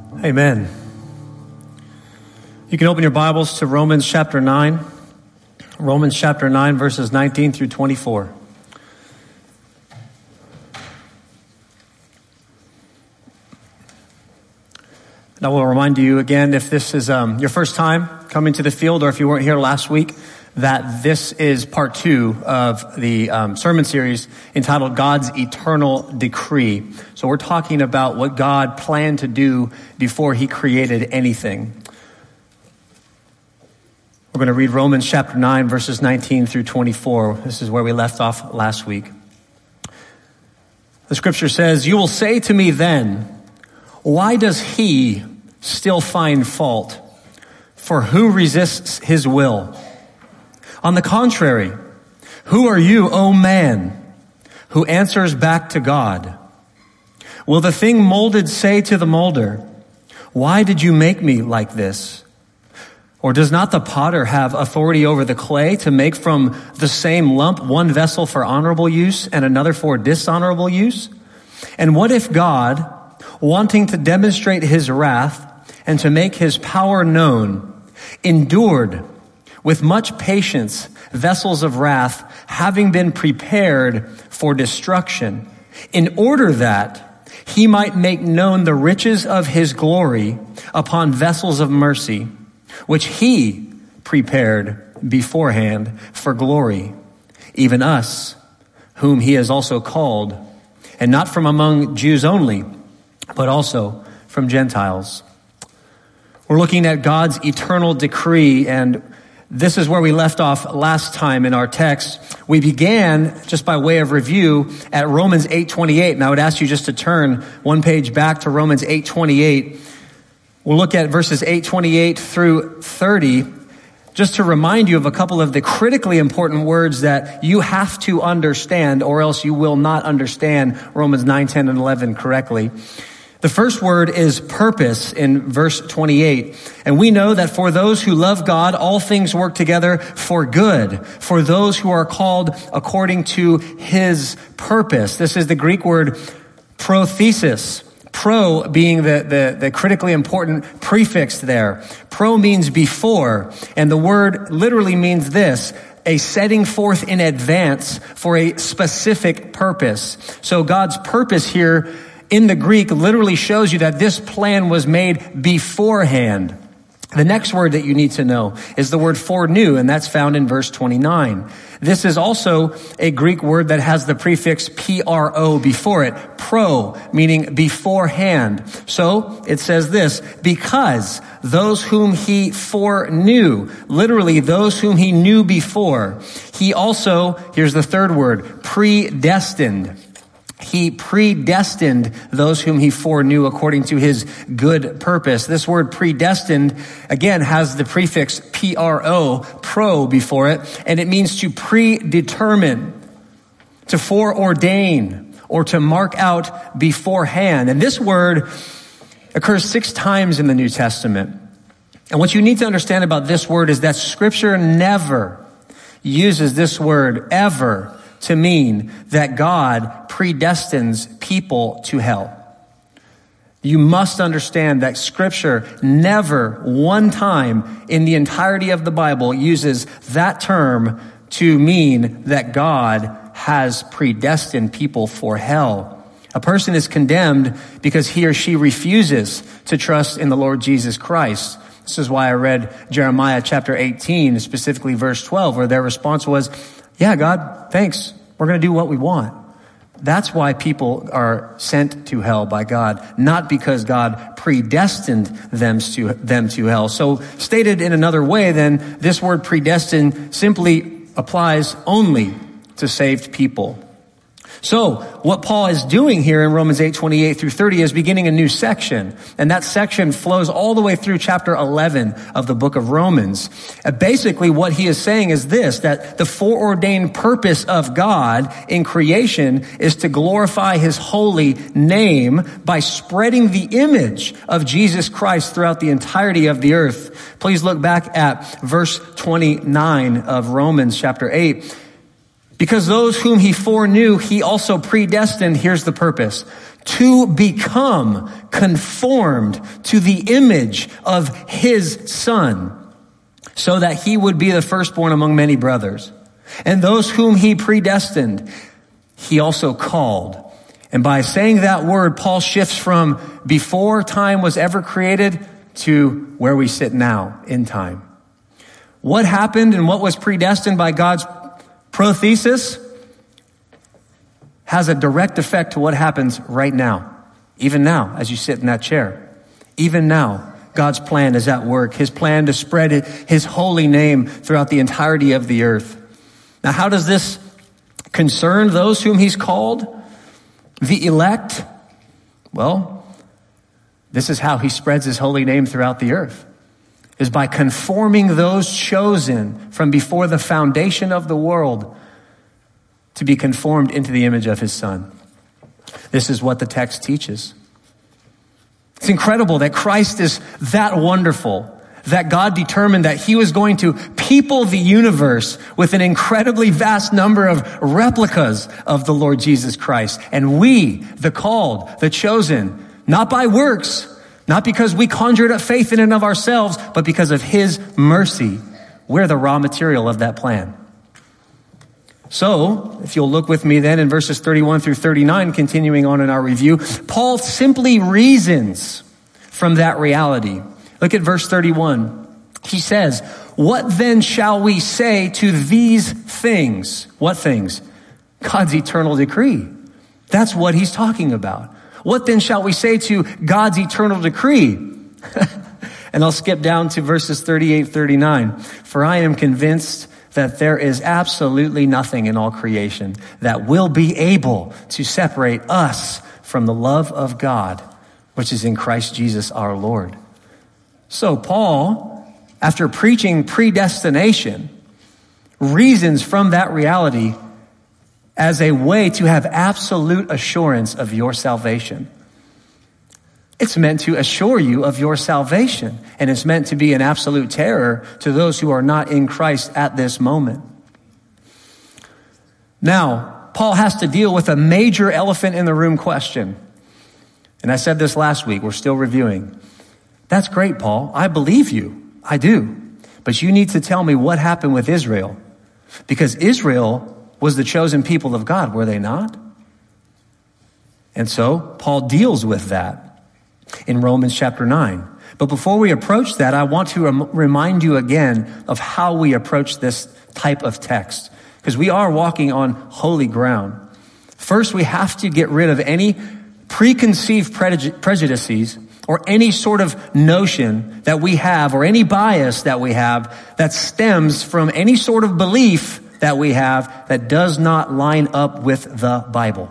Amen. You can open your Bibles to Romans chapter 9. Romans chapter 9, verses 19 through 24. And I will remind you again, if this is your first time coming to the field, or if you weren't here last week, that this is part 2 of the sermon series entitled God's Eternal Decree. So we're talking about what God planned to do before he created anything. We're going to read Romans chapter 9, verses 19 through 24. This is where we left off last week. The scripture says, "You will say to me then, why does he still find fault? For who resists his will? On the contrary, who are you, O man, who answers back to God? Will the thing molded say to the molder, why did you make me like this? Or does not the potter have authority over the clay to make from the same lump one vessel for honorable use and another for dishonorable use? And what if God, wanting to demonstrate his wrath and to make his power known, endured with much patience vessels of wrath, having been prepared for destruction, in order that he might make known the riches of his glory upon vessels of mercy, which he prepared beforehand for glory, even us, whom he has also called, and not from among Jews only, but also from Gentiles." We're looking at God's eternal decree, and this is where we left off last time in our text. We began, just by way of review, at Romans 8:28, and I would ask you just to turn one page back to Romans 8:28. We'll look at verses 8:28 through 30, just to remind you of a couple of the critically important words that you have to understand, or else you will not understand Romans 9, 10, and 11 correctly. The first word is purpose in verse 28. And we know that for those who love God, all things work together for good, for those who are called according to his purpose. This is the Greek word prothesis. Pro being the critically important prefix there. Pro means before, and the word literally means this: a setting forth in advance for a specific purpose. So God's purpose here in the Greek literally shows you that this plan was made beforehand. The next word that you need to know is the word foreknew, and that's found in verse 29. This is also a Greek word that has the prefix pro before it. Pro, meaning beforehand. So it says this: because those whom he foreknew, literally those whom he knew before, he also, here's the third word, predestined. He predestined those whom he foreknew according to his good purpose. This word predestined, again, has the prefix pro before it, and it means to predetermine, to foreordain, or to mark out beforehand. And this word occurs 6 times in the New Testament. And what you need to understand about this word is that Scripture never uses this word ever to mean that God predestines people to hell. You must understand that Scripture never one time in the entirety of the Bible uses that term to mean that God has predestined people for hell. A person is condemned because he or she refuses to trust in the Lord Jesus Christ. This is why I read Jeremiah chapter 18, specifically verse 12, where their response was, yeah, God, thanks. We're going to do what we want. That's why people are sent to hell by God, not because God predestined them to hell. So stated in another way, then, this word predestined simply applies only to saved people. So what Paul is doing here in Romans 8:28 through 30 is beginning a new section. And that section flows all the way through chapter 11 of the book of Romans. Basically what he is saying is this, that the foreordained purpose of God in creation is to glorify his holy name by spreading the image of Jesus Christ throughout the entirety of the earth. Please look back at verse 29 of Romans chapter 8. Because those whom he foreknew, he also predestined, here's the purpose, to become conformed to the image of his Son, so that he would be the firstborn among many brothers. And those whom he predestined, he also called. And by saying that word, Paul shifts from before time was ever created to where we sit now in time. What happened and what was predestined by God's prothesis has a direct effect to what happens right now. Even now, as you sit in that chair. Even now, God's plan is at work. His plan to spread his holy name throughout the entirety of the earth. Now, how does this concern those whom he's called? The elect? Well, this is how he spreads his holy name throughout the earth, is by conforming those chosen from before the foundation of the world to be conformed into the image of his Son. This is what the text teaches. It's incredible that Christ is that wonderful, that God determined that he was going to people the universe with an incredibly vast number of replicas of the Lord Jesus Christ. And we, the called, the chosen, not by works, not because we conjured up faith in and of ourselves, but because of his mercy, we're the raw material of that plan. So, if you'll look with me then in verses 31 through 39, continuing on in our review, Paul simply reasons from that reality. Look at verse 31. He says, "What then shall we say to these things?" What things? God's eternal decree. That's what he's talking about. What then shall we say to God's eternal decree? And I'll skip down to verses 38, 39. "For I am convinced that there is absolutely nothing in all creation that will be able to separate us from the love of God, which is in Christ Jesus our Lord." So Paul, after preaching predestination, reasons from that reality as a way to have absolute assurance of your salvation. It's meant to assure you of your salvation, and it's meant to be an absolute terror to those who are not in Christ at this moment. Now, Paul has to deal with a major elephant in the room question. And I said this last week, we're still reviewing. That's great, Paul. I believe you. I do. But you need to tell me what happened with Israel. Because Israel was the chosen people of God, were they not? And so Paul deals with that in Romans chapter 9. But before we approach that, I want to remind you again of how we approach this type of text, because we are walking on holy ground. First, we have to get rid of any preconceived prejudices or any sort of notion that we have or any bias that we have that stems from any sort of belief that we have that does not line up with the Bible.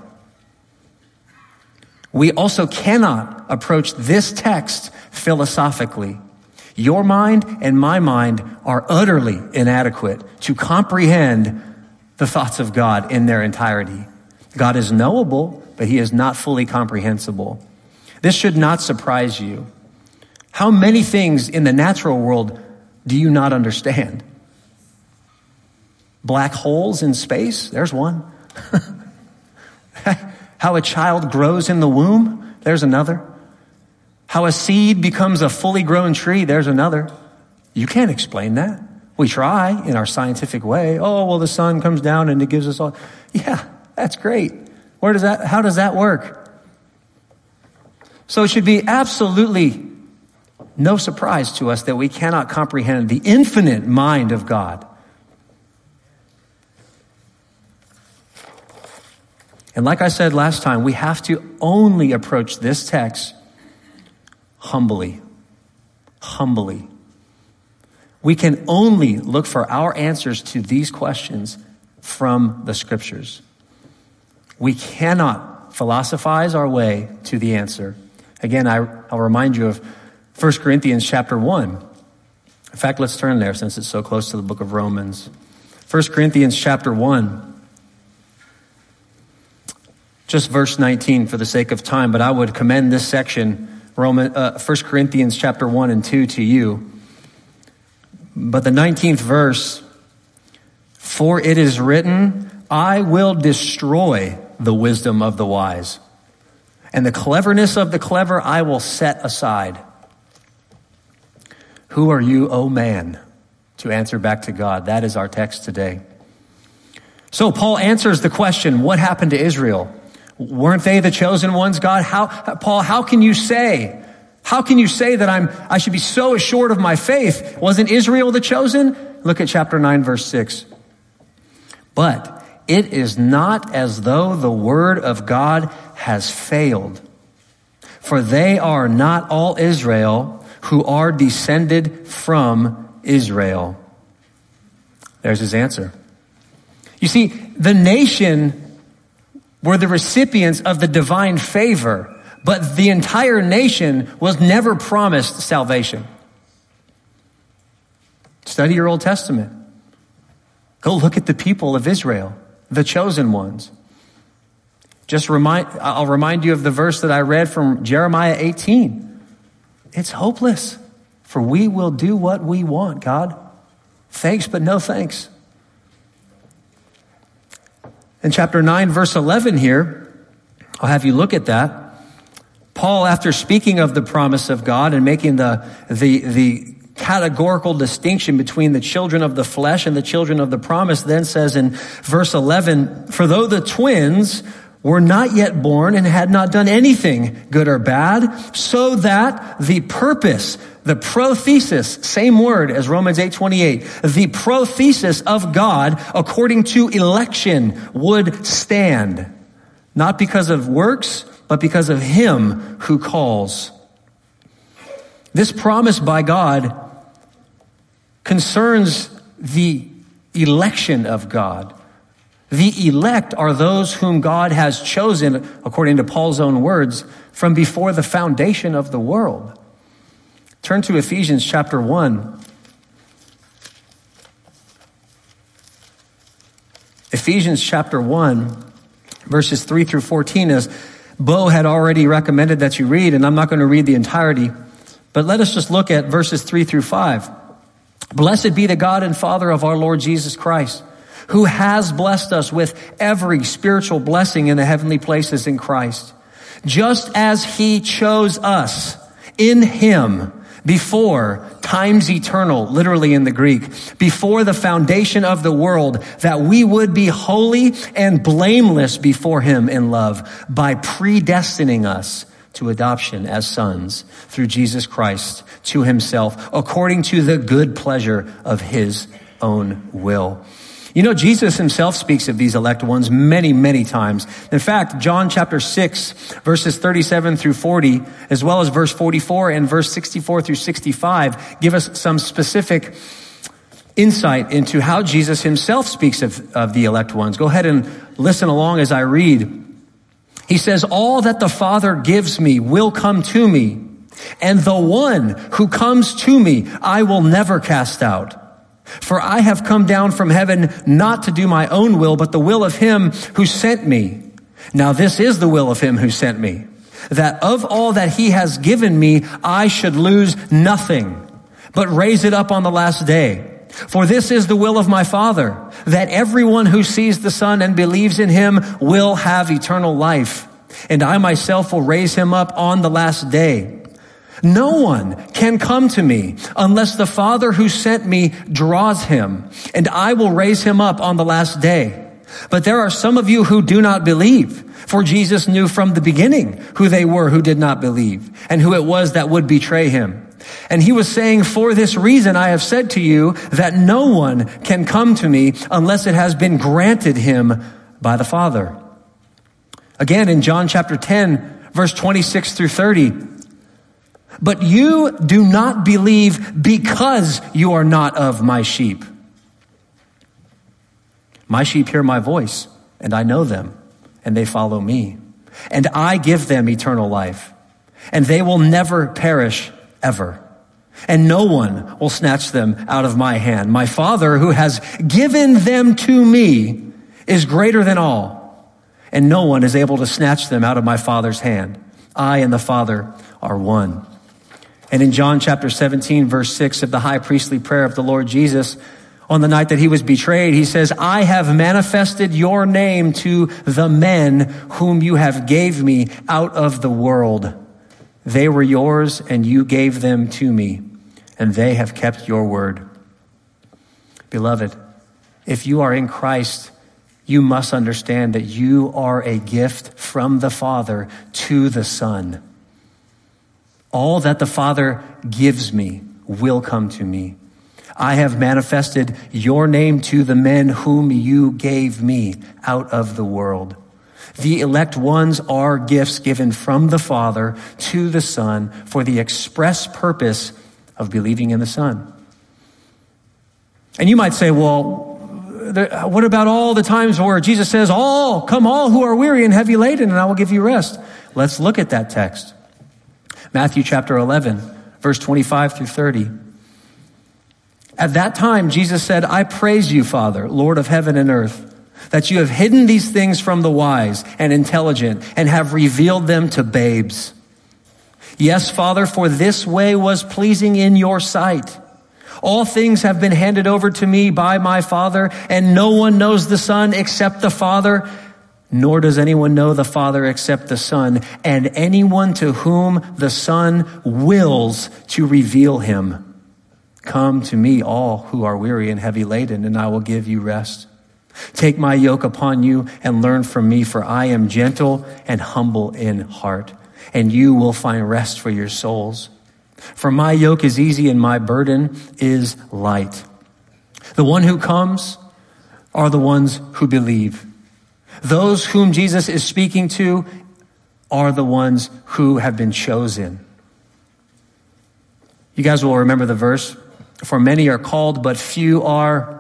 We also cannot approach this text philosophically. Your mind and my mind are utterly inadequate to comprehend the thoughts of God in their entirety. God is knowable, but he is not fully comprehensible. This should not surprise you. How many things in the natural world do you not understand? Black holes in space? There's one. How a child grows in the womb? There's another. How a seed becomes a fully grown tree? There's another. You can't explain that. We try in our scientific way. Oh, well, the sun comes down and it gives us all. Yeah, that's great. How does that work? So it should be absolutely no surprise to us that we cannot comprehend the infinite mind of God. And like I said last time, we have to only approach this text humbly. Humbly. We can only look for our answers to these questions from the scriptures. We cannot philosophize our way to the answer. Again, I'll remind you of 1 Corinthians chapter 1. In fact, let's turn there since it's so close to the book of Romans. 1 Corinthians chapter 1. Just verse 19 for the sake of time, but I would commend this section, 1 Corinthians chapter 1 and 2 to you. But the 19th verse, "For it is written, I will destroy the wisdom of the wise, and the cleverness of the clever I will set aside. Who are you, O man, to answer back to God? That is our text today. So Paul answers the question, what happened to Israel? Weren't they the chosen ones, God? Paul, how can you say that I should be so assured of my faith? Wasn't Israel the chosen? Look at chapter 9, verse 6. But it is not as though the word of God has failed. For they are not all Israel who are descended from Israel. There's his answer. You see, the nation were the recipients of the divine favor, but the entire nation was never promised salvation. Study your Old Testament. Go look at the people of Israel, the chosen ones. I'll remind you of the verse that I read from Jeremiah 18. It's hopeless, for we will do what we want, God. Thanks, but no thanks. In chapter 9, verse 11 here, I'll have you look at that. Paul, after speaking of the promise of God and making the categorical distinction between the children of the flesh and the children of the promise, then says in verse 11, for though the twins were not yet born and had not done anything good or bad, so that the purpose, the prothesis, same word as Romans 8:28, the prothesis of God according to election would stand, not because of works, but because of him who calls. This promise by God concerns the election of God. The elect are those whom God has chosen, according to Paul's own words, from before the foundation of the world. Turn to Ephesians chapter 1. Ephesians chapter 1, verses 3 through 14, as Bo had already recommended that you read, and I'm not going to read the entirety, but let us just look at verses 3 through 5. Blessed be the God and Father of our Lord Jesus Christ, who has blessed us with every spiritual blessing in the heavenly places in Christ, just as he chose us in him before times eternal, literally in the Greek, before the foundation of the world, that we would be holy and blameless before him in love, by predestining us to adoption as sons through Jesus Christ to himself, according to the good pleasure of his own will. You know, Jesus himself speaks of these elect ones many, many times. In fact, John chapter 6, verses 37 through 40, as well as verse 44 and verse 64 through 65, give us some specific insight into how Jesus himself speaks of the elect ones. Go ahead and listen along as I read. He says, all that the Father gives me will come to me, and the one who comes to me I will never cast out. For I have come down from heaven not to do my own will, but the will of him who sent me. Now this is the will of him who sent me, that of all that he has given me, I should lose nothing, but raise it up on the last day. For this is the will of my Father, that everyone who sees the Son and believes in him will have eternal life. And I myself will raise him up on the last day. No one can come to me unless the Father who sent me draws him, and I will raise him up on the last day. But there are some of you who do not believe, for Jesus knew from the beginning who they were who did not believe, and who it was that would betray him. And he was saying, for this reason I have said to you that no one can come to me unless it has been granted him by the Father. Again, in John chapter 10, verse 26 through 30, but you do not believe because you are not of my sheep. My sheep hear my voice, and I know them, and they follow me. And I give them eternal life, and they will never perish ever. And no one will snatch them out of my hand. My Father, who has given them to me, is greater than all, and no one is able to snatch them out of my Father's hand. I and the Father are one. And in John chapter 17, verse 6 of the high priestly prayer of the Lord Jesus, On the night that he was betrayed, he says, I have manifested your name to the men whom you have gave me out of the world. They were yours and you gave them to me, and they have kept your word. Beloved, if you are in Christ, you must understand that you are a gift from the Father to the Son. All that the Father gives me will come to me. I have manifested your name to the men whom you gave me out of the world. The elect ones are gifts given from the Father to the Son for the express purpose of believing in the Son. And you might say, well, what about all the times where Jesus says, come all who are weary and heavy laden, and I will give you rest? Let's look at that text. Matthew chapter 11, verse 25 through 30. At that time, Jesus said, I praise you, Father, Lord of heaven and earth, that you have hidden these things from the wise and intelligent and have revealed them to babes. Yes, Father, for this way was pleasing in your sight. All things have been handed over to me by my Father, and no one knows the Son except the Father, nor does anyone know the Father except the Son, and anyone to whom the Son wills to reveal him. Come to me, all who are weary and heavy laden, and I will give you rest. Take my yoke upon you and learn from me, for I am gentle and humble in heart, and you will find rest for your souls. For my yoke is easy and my burden is light. The one who comes are the ones who believe. Those whom Jesus is speaking to are the ones who have been chosen. You guys will remember the verse. For many are called, but few are.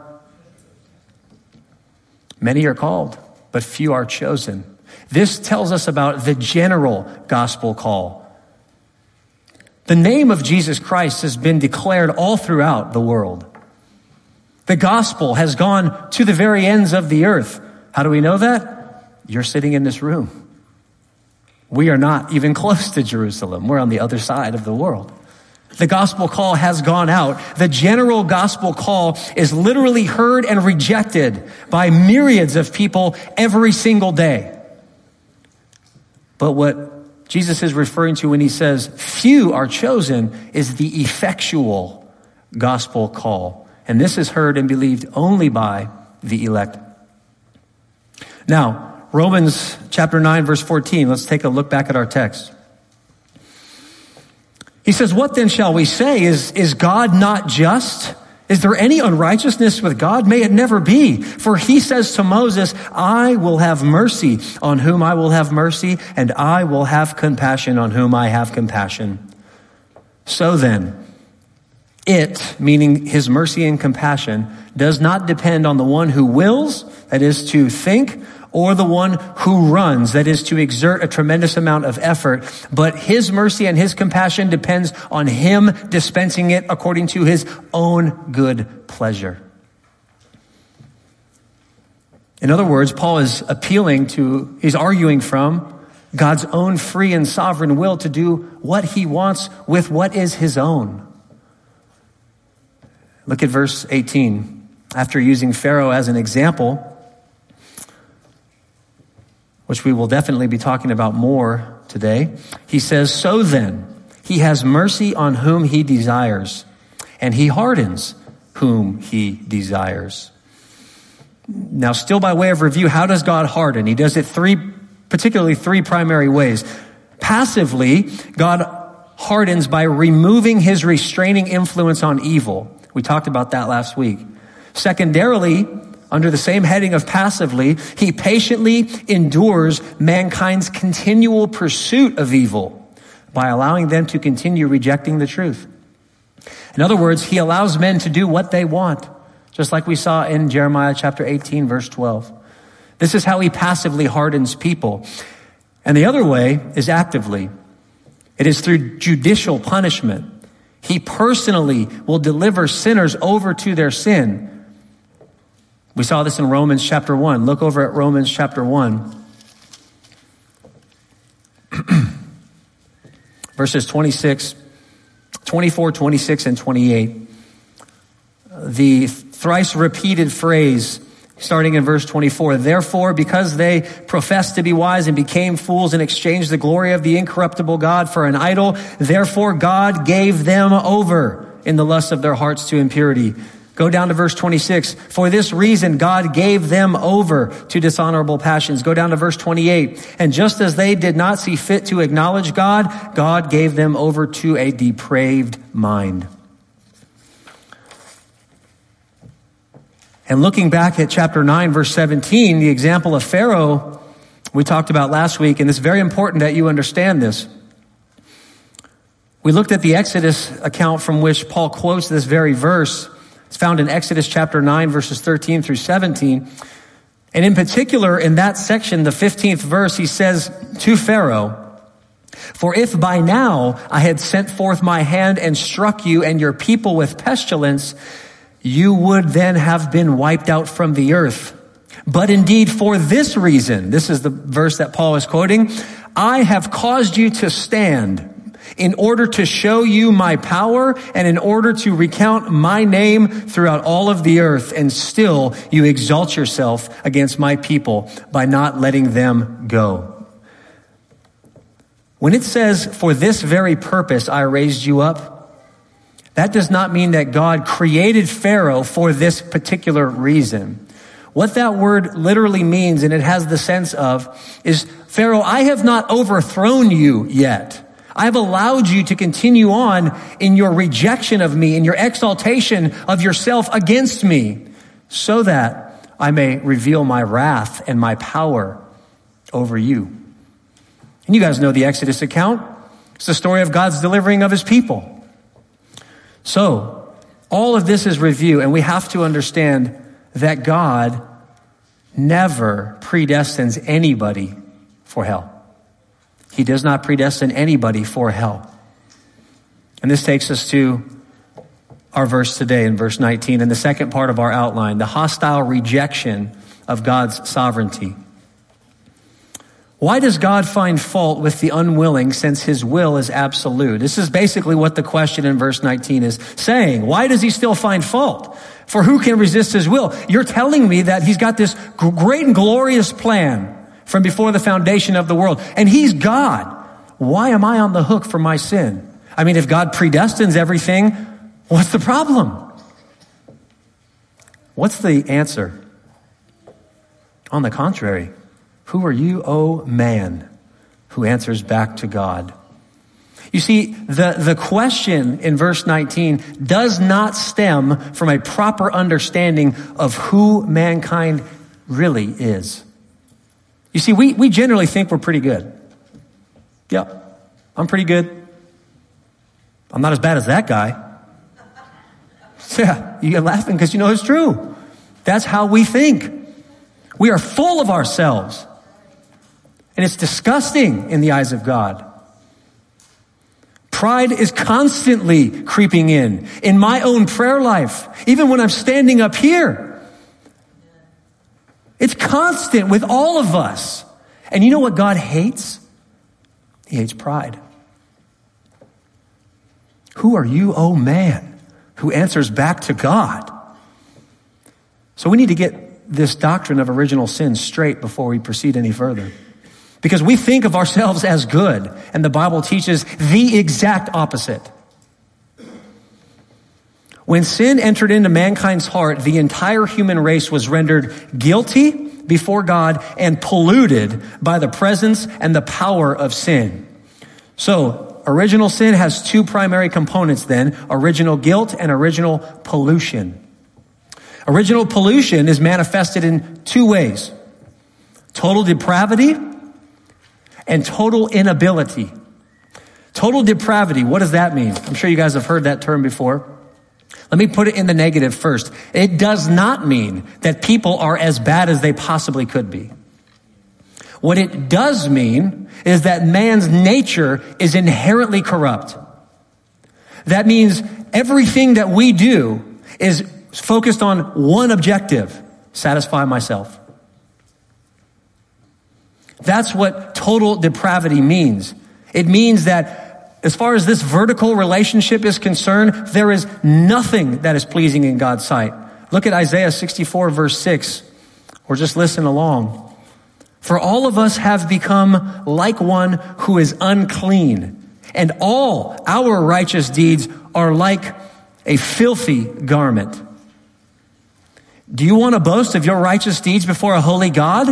Many are called, but few are chosen. This tells us about the general gospel call. The name of Jesus Christ has been declared all throughout the world. The gospel has gone to the very ends of the earth. How do we know that? You're sitting in this room. We are not even close to Jerusalem. We're on the other side of the world. The gospel call has gone out. The general gospel call is literally heard and rejected by myriads of people every single day. But what Jesus is referring to when he says few are chosen is the effectual gospel call. And this is heard and believed only by the elect. Now, Romans chapter 9, verse 14. Let's take a look back at our text. He says, what then shall we say? Is God not just? Is there any unrighteousness with God? May it never be. For he says to Moses, I will have mercy on whom I will have mercy, and I will have compassion on whom I have compassion. So then, it, meaning his mercy and compassion, does not depend on the one who wills, that is to think, or the one who runs, that is to exert a tremendous amount of effort. But his mercy and his compassion depends on him dispensing it according to his own good pleasure. In other words, Paul is he's arguing from God's own free and sovereign will to do what he wants with what is his own. Look at verse 18. After using Pharaoh as an example, which we will definitely be talking about more today, he says, so then, he has mercy on whom he desires, and he hardens whom he desires. Now, still by way of review, how does God harden? He does it particularly three primary ways. Passively, God hardens by removing his restraining influence on evil. We talked about that last week. Secondarily, under the same heading of passively, he patiently endures mankind's continual pursuit of evil by allowing them to continue rejecting the truth. In other words, he allows men to do what they want, just like we saw in Jeremiah chapter 18, verse 12. This is how he passively hardens people. And the other way is actively. It is through judicial punishment. He personally will deliver sinners over to their sin. We saw this in Romans chapter 1. Look over at Romans chapter 1. Verses 24, 26, and 28. The thrice repeated phrase starting in verse 24. Therefore, because they professed to be wise and became fools and exchanged the glory of the incorruptible God for an idol, therefore God gave them over in the lust of their hearts to impurity. Go down to verse 26. For this reason, God gave them over to dishonorable passions. Go down to verse 28. And just as they did not see fit to acknowledge God, God gave them over to a depraved mind. And looking back at chapter 9, verse 17, the example of Pharaoh we talked about last week, and it's very important that you understand this. We looked at the Exodus account from which Paul quotes this very verse. It's found in Exodus chapter 9, verses 13 through 17. And in particular, in that section, the 15th verse, he says to Pharaoh, for if by now I had sent forth my hand and struck you and your people with pestilence, you would then have been wiped out from the earth. But indeed, for this reason, this is the verse that Paul is quoting, I have caused you to stand in order to show you my power and in order to recount my name throughout all of the earth. And still you exalt yourself against my people by not letting them go. When it says, for this very purpose I raised you up, that does not mean that God created Pharaoh for this particular reason. What that word literally means, and it has the sense of, is, Pharaoh, I have not overthrown you yet. I have allowed you to continue on in your rejection of me, in your exaltation of yourself against me, so that I may reveal my wrath and my power over you. And you guys know the Exodus account. It's the story of God's delivering of his people. So, all of this is review, and we have to understand that God never predestines anybody for hell. He does not predestine anybody for hell. And this takes us to our verse today in verse 19, and the second part of our outline, the hostile rejection of God's sovereignty. Why does God find fault with the unwilling since his will is absolute? This is basically what the question in verse 19 is saying. Why does he still find fault? For who can resist his will? You're telling me that he's got this great and glorious plan from before the foundation of the world, and he's God. Why am I on the hook for my sin? I mean, if God predestines everything, what's the problem? What's the answer? On the contrary, who are you, O man, who answers back to God? You see, the question in verse 19 does not stem from a proper understanding of who mankind really is. You see, we generally think we're pretty good. Yep, I'm pretty good. I'm not as bad as that guy. Yeah, you're laughing because you know it's true. That's how we think. We are full of ourselves. And it's disgusting in the eyes of God. Pride is constantly creeping in my own prayer life, even when I'm standing up here. It's constant with all of us. And you know what God hates? He hates pride. Who are you, oh man, who answers back to God? So we need to get this doctrine of original sin straight before we proceed any further. Because we think of ourselves as good, and the Bible teaches the exact opposite. When sin entered into mankind's heart, the entire human race was rendered guilty before God and polluted by the presence and the power of sin. So, original sin has two primary components then, original guilt and original pollution. Original pollution is manifested in two ways: total depravity and total inability. Total depravity, what does that mean? I'm sure you guys have heard that term before. Let me put it in the negative first. It does not mean that people are as bad as they possibly could be. What it does mean is that man's nature is inherently corrupt. That means everything that we do is focused on one objective: satisfy myself. That's what total depravity means. It means that as far as this vertical relationship is concerned, there is nothing that is pleasing in God's sight Look at Isaiah 64, verse 6, or just listen along. For all of us have become like one who is unclean, and all our righteous deeds are like a filthy garment. Do you want to boast of your righteous deeds before a holy God?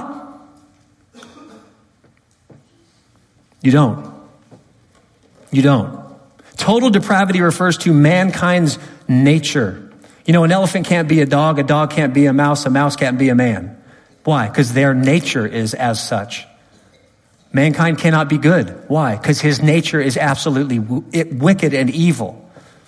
You don't. You don't. Total depravity refers to mankind's nature. You know, an elephant can't be a dog can't be a mouse can't be a man. Why? Because their nature is as such. Mankind cannot be good. Why? Because his nature is absolutely wicked and evil.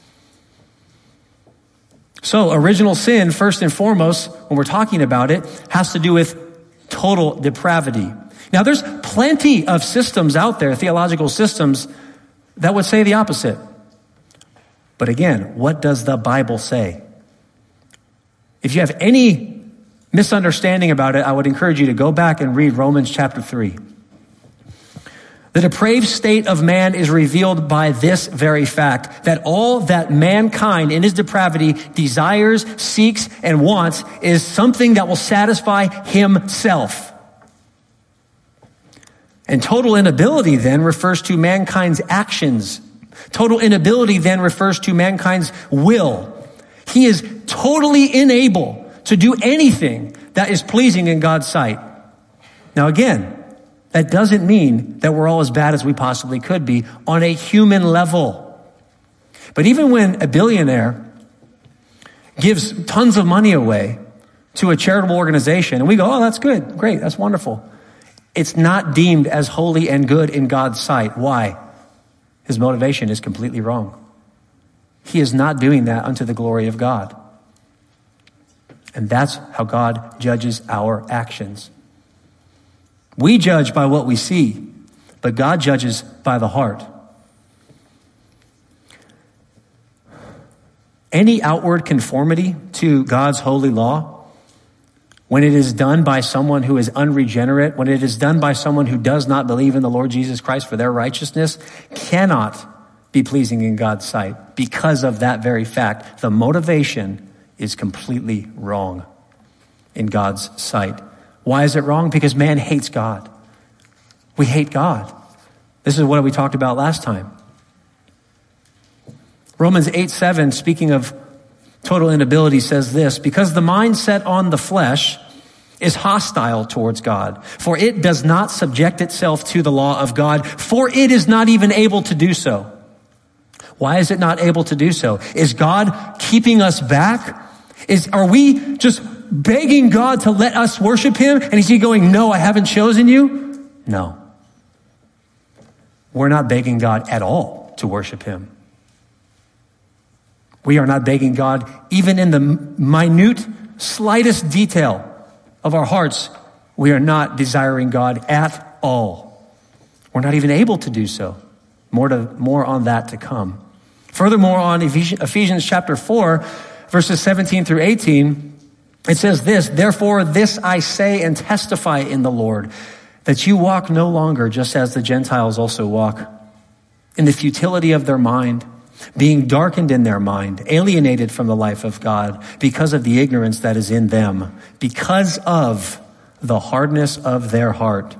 So original sin, first and foremost, when we're talking about it, has to do with total depravity. Now, there's plenty of systems out there, theological systems, that would say the opposite. But again, what does the Bible say? If you have any misunderstanding about it, I would encourage you to go back and read Romans chapter 3. The depraved state of man is revealed by this very fact, that all that mankind in his depravity desires, seeks, and wants is something that will satisfy himself. And total inability then refers to mankind's actions. Total inability then refers to mankind's will. He is totally unable to do anything that is pleasing in God's sight. Now again, that doesn't mean that we're all as bad as we possibly could be on a human level. But even when a billionaire gives tons of money away to a charitable organization, and we go, oh, that's good, great, that's wonderful. It's not deemed as holy and good in God's sight. Why? His motivation is completely wrong. He is not doing that unto the glory of God. And that's how God judges our actions. We judge by what we see, but God judges by the heart. Any outward conformity to God's holy law, when it is done by someone who is unregenerate, when it is done by someone who does not believe in the Lord Jesus Christ for their righteousness, cannot be pleasing in God's sight because of that very fact. The motivation is completely wrong in God's sight. Why is it wrong? Because man hates God. We hate God. This is what we talked about last time. Romans 8:7, speaking of total inability, says this, because the mind set on the flesh is hostile towards God, for it does not subject itself to the law of God, for it is not even able to do so. Why is it not able to do so? Is God keeping us back? Are we just begging God to let us worship him? And is he going, no, I haven't chosen you? No. We're not begging God at all to worship him. We are not begging God even in the minute, slightest detail of our hearts. We are not desiring God at all. We're not even able to do so. More on that to come. Furthermore, on Ephesians chapter 4, verses 17 through 18, it says this, therefore this I say and testify in the Lord, that you walk no longer just as the Gentiles also walk, in the futility of their mind, being darkened in their mind, alienated from the life of God because of the ignorance that is in them, because of the hardness of their heart.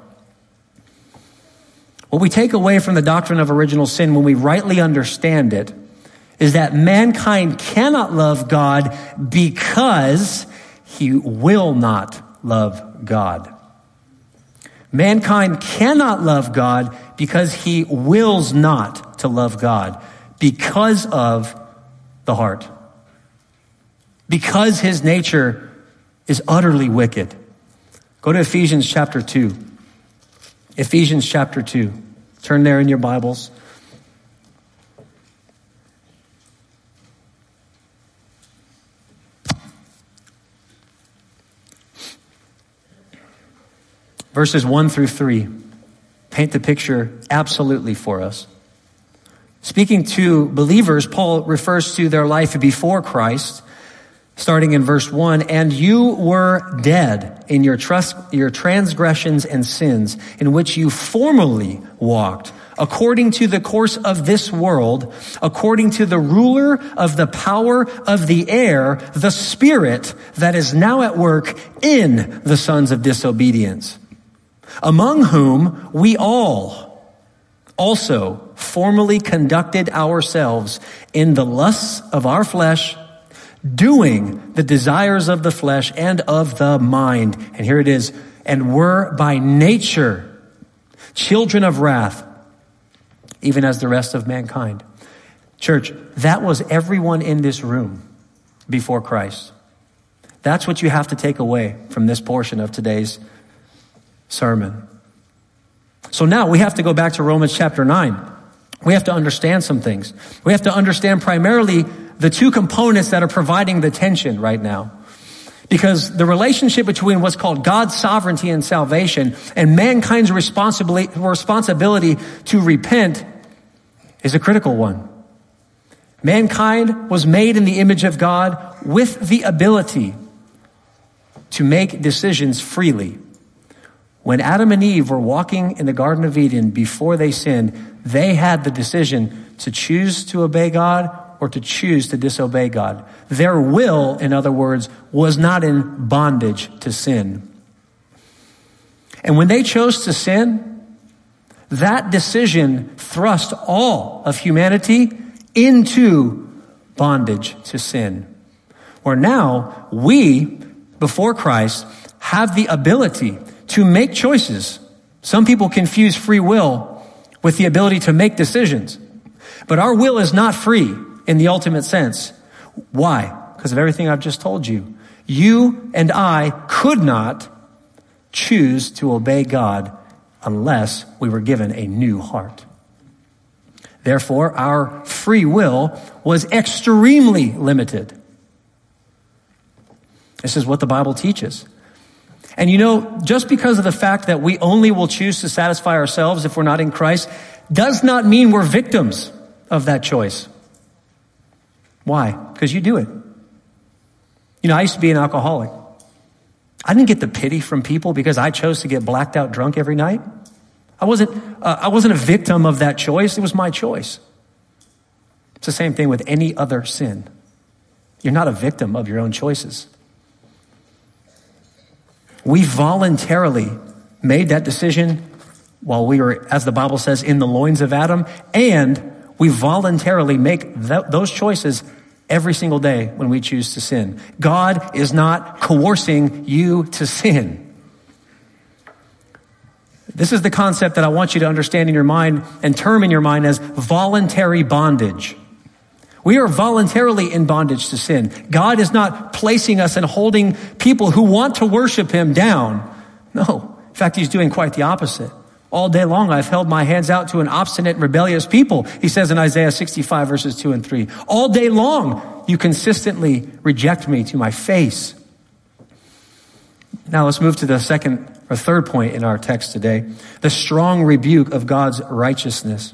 What we take away from the doctrine of original sin when we rightly understand it is that mankind cannot love God because he will not love God. Mankind cannot love God because he wills not to love God because of the heart. Because his nature is utterly wicked. Go to Ephesians chapter 2. Ephesians chapter 2. Turn there in your Bibles. Verses 1 through 3 paint the picture absolutely for us. Speaking to believers, Paul refers to their life before Christ, starting in verse 1, and you were dead in your transgressions and sins, in which you formerly walked, according to the course of this world, according to the ruler of the power of the air, the spirit that is now at work in the sons of disobedience, among whom we all also formerly conducted ourselves in the lusts of our flesh, doing the desires of the flesh and of the mind. And here it is, and were by nature children of wrath, even as the rest of mankind. Church, that was everyone in this room before Christ. That's what you have to take away from this portion of today's sermon. So now we have to go back to Romans chapter 9. We have to understand some things. We have to understand primarily the two components that are providing the tension right now. Because the relationship between what's called God's sovereignty and salvation and mankind's responsibility to repent is a critical one. Mankind was made in the image of God with the ability to make decisions freely. When Adam and Eve were walking in the Garden of Eden before they sinned, they had the decision to choose to obey God or to choose to disobey God. Their will, in other words, was not in bondage to sin. And when they chose to sin, that decision thrust all of humanity into bondage to sin. Where now we, before Christ, have the ability to make choices. Some people confuse free will with the ability to make decisions. But our will is not free in the ultimate sense. Why? Because of everything I've just told you. You and I could not choose to obey God unless we were given a new heart. Therefore, our free will was extremely limited. This is what the Bible teaches. And you know, just because of the fact that we only will choose to satisfy ourselves if we're not in Christ, does not mean we're victims of that choice. Why? Because you do it. You know, I used to be an alcoholic. I didn't get the pity from people because I chose to get blacked out drunk every night. I wasn't a victim of that choice. It was my choice. It's the same thing with any other sin. You're not a victim of your own choices. We voluntarily made that decision while we were, as the Bible says, in the loins of Adam, and we voluntarily make those choices every single day when we choose to sin. God is not coercing you to sin. This is the concept that I want you to understand in your mind and term in your mind as voluntary bondage. We are voluntarily in bondage to sin. God is not placing us and holding people who want to worship him down. No. In fact, he's doing quite the opposite. All day long, I've held my hands out to an obstinate and rebellious people, he says in Isaiah 65, verses 2 and 3. All day long, you consistently reject me to my face. Now let's move to the second or third point in our text today, the strong rebuke of God's righteousness.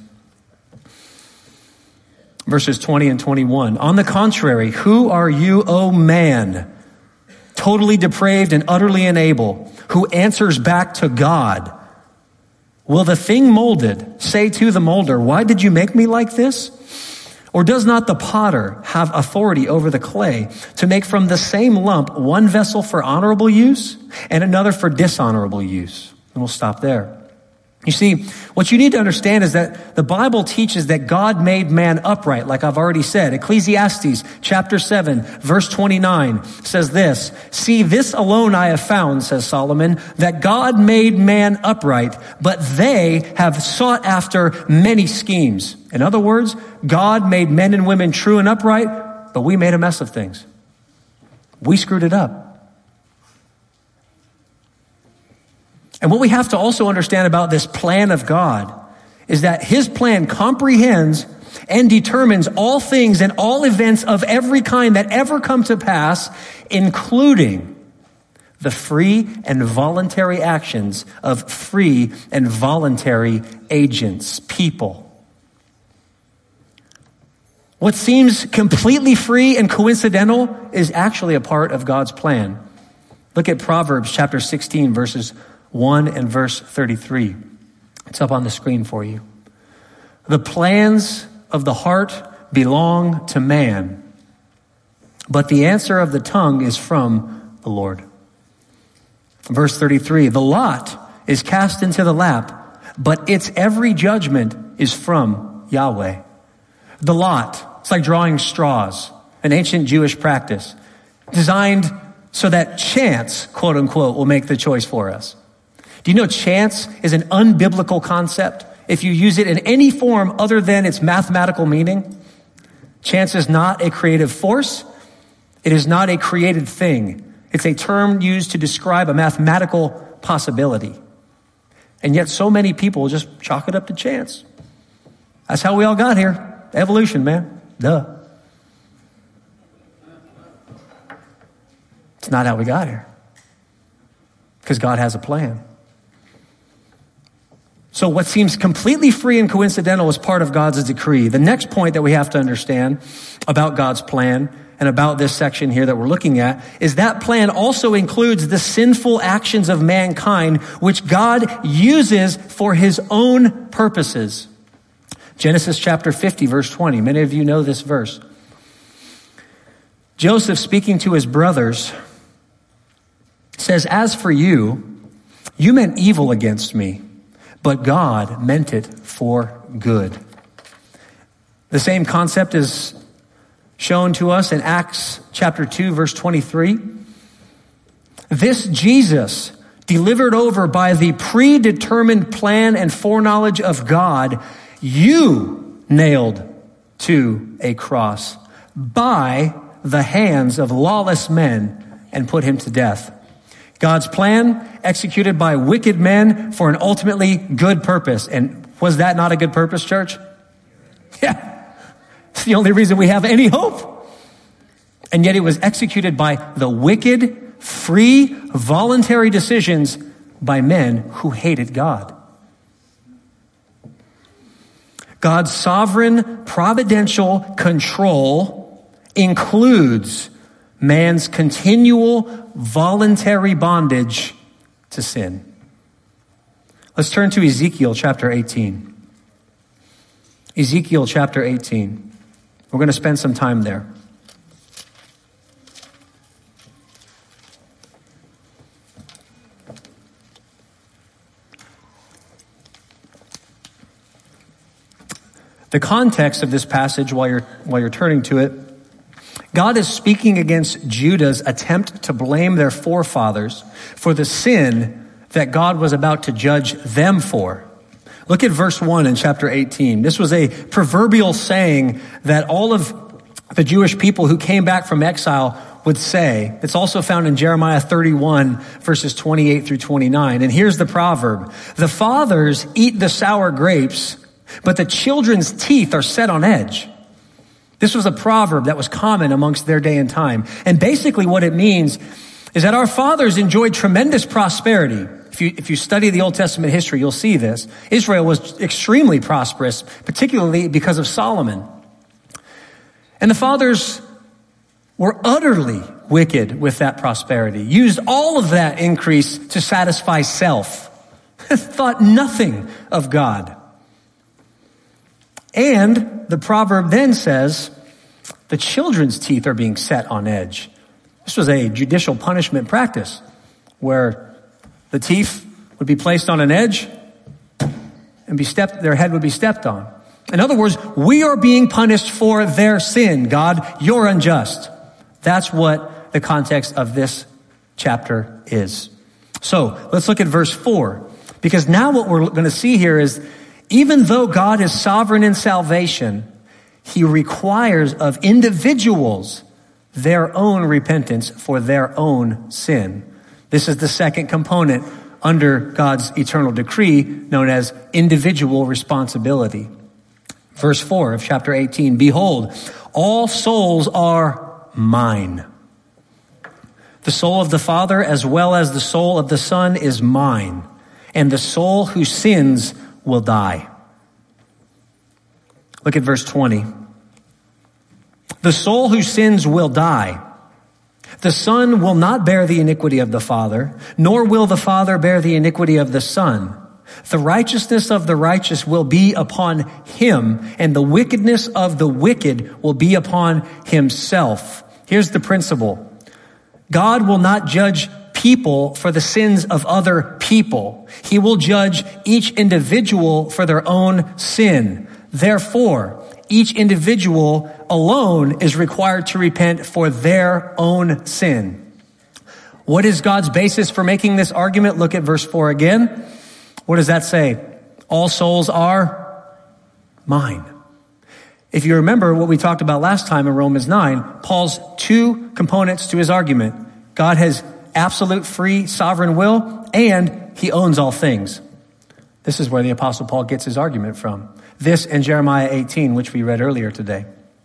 Verses 20 and 21. On the contrary, who are you, O man, totally depraved and utterly unable, who answers back to God? Will the thing molded say to the molder, why did you make me like this? Or does not the potter have authority over the clay to make from the same lump one vessel for honorable use and another for dishonorable use? And we'll stop there. You see, what you need to understand is that the Bible teaches that God made man upright, like I've already said. Ecclesiastes chapter 7, verse 29 says this, see, this alone I have found, says Solomon, that God made man upright, but they have sought after many schemes. In other words, God made men and women true and upright, but we made a mess of things. We screwed it up. And what we have to also understand about this plan of God is that his plan comprehends and determines all things and all events of every kind that ever come to pass, including the free and voluntary actions of free and voluntary agents, people. What seems completely free and coincidental is actually a part of God's plan. Look at Proverbs chapter 16, verses 1 and verse 33. It's up on the screen for you. The plans of the heart belong to man, but the answer of the tongue is from the Lord. Verse 33, the lot is cast into the lap, but its every judgment is from Yahweh. The lot, it's like drawing straws, an ancient Jewish practice, designed so that chance, quote unquote, will make the choice for us. Do you know chance is an unbiblical concept? If you use it in any form other than its mathematical meaning, chance is not a creative force. It is not a created thing. It's a term used to describe a mathematical possibility. And yet so many people just chalk it up to chance. That's how we all got here. Evolution, man. Duh. It's not how we got here. Because God has a plan. So what seems completely free and coincidental is part of God's decree. The next point that we have to understand about God's plan and about this section here that we're looking at is that plan also includes the sinful actions of mankind, which God uses for his own purposes. Genesis chapter 50, verse 20. Many of you know this verse. Joseph, speaking to his brothers, says, "As for you, you meant evil against me, but God meant it for good." The same concept is shown to us in Acts chapter 2, verse 23. This Jesus, delivered over by the predetermined plan and foreknowledge of God, you nailed to a cross by the hands of lawless men and put him to death. God's plan executed by wicked men for an ultimately good purpose. And was that not a good purpose, church? Yeah. It's the only reason we have any hope. And yet it was executed by the wicked, free, voluntary decisions by men who hated God. God's sovereign, providential control includes man's continual voluntary bondage to sin. Let's turn to Ezekiel chapter 18. Ezekiel chapter 18. We're going to spend some time there. The context of this passage, while you're turning to it, God is speaking against Judah's attempt to blame their forefathers for the sin that God was about to judge them for. Look at verse 1 in chapter 18. This was a proverbial saying that all of the Jewish people who came back from exile would say. It's also found in Jeremiah 31, verses 28 through 29. And here's the proverb. The fathers eat the sour grapes, but the children's teeth are set on edge. This was a proverb that was common amongst their day and time. And basically what it means is that our fathers enjoyed tremendous prosperity. If you study the Old Testament history, you'll see this. Israel was extremely prosperous, particularly because of Solomon. And the fathers were utterly wicked with that prosperity, used all of that increase to satisfy self, thought nothing of God. And the proverb then says, the children's teeth are being set on edge. This was a judicial punishment practice where the teeth would be placed on an edge and their head would be stepped on. In other words, we are being punished for their sin. God, you're unjust. That's what the context of this chapter is. So let's look at verse 4, because now what we're going to see here is even though God is sovereign in salvation, he requires of individuals their own repentance for their own sin. This is the second component under God's eternal decree known as individual responsibility. Verse 4 of chapter 18, behold, all souls are mine. The soul of the Father as well as the soul of the Son is mine, and the soul who sins will die. Look at verse 20. The soul who sins will die. The Son will not bear the iniquity of the Father, nor will the Father bear the iniquity of the Son, The righteousness of the righteous will be upon him, and the wickedness of the wicked will be upon himself. Here's the principle. God will not judge people for the sins of other people. He will judge each individual for their own sin. Therefore, each individual alone is required to repent for their own sin. What is God's basis for making this argument? Look at verse 4 again. What does that say? All souls are mine. If you remember what we talked about last time in Romans 9, Paul's two components to his argument. God has absolute free sovereign will, and he owns all things. This is where the Apostle Paul gets his argument from. This and Jeremiah 18, which we read earlier today.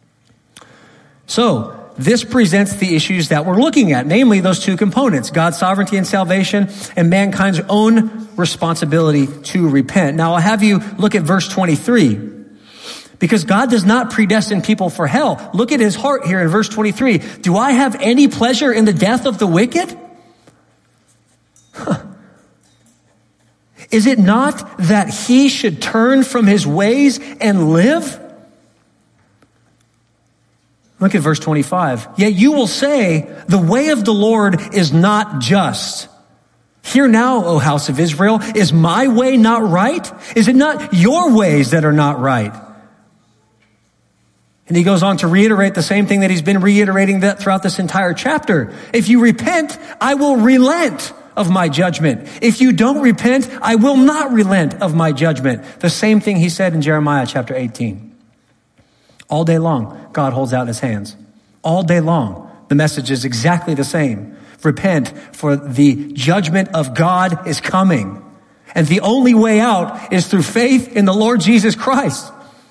So, this presents the issues that we're looking at, namely those two components, God's sovereignty and salvation, and mankind's own responsibility to repent. Now, I'll have you look at verse 23. Because God does not predestine people for hell. Look at his heart here in verse 23. Do I have any pleasure in the death of the wicked? Is it not that he should turn from his ways and live? Look at verse 25. Yet you will say, the way of the Lord is not just. Hear now, O house of Israel, is my way not right? Is it not your ways that are not right? And he goes on to reiterate the same thing that he's been reiterating that throughout this entire chapter. If you repent, I will relent of my judgment. If you don't repent, I will not relent of my judgment. The same thing he said in Jeremiah chapter 18. All day long, God holds out his hands. All day long, the message is exactly the same. Repent, for the judgment of God is coming. And the only way out is through faith in the Lord Jesus Christ.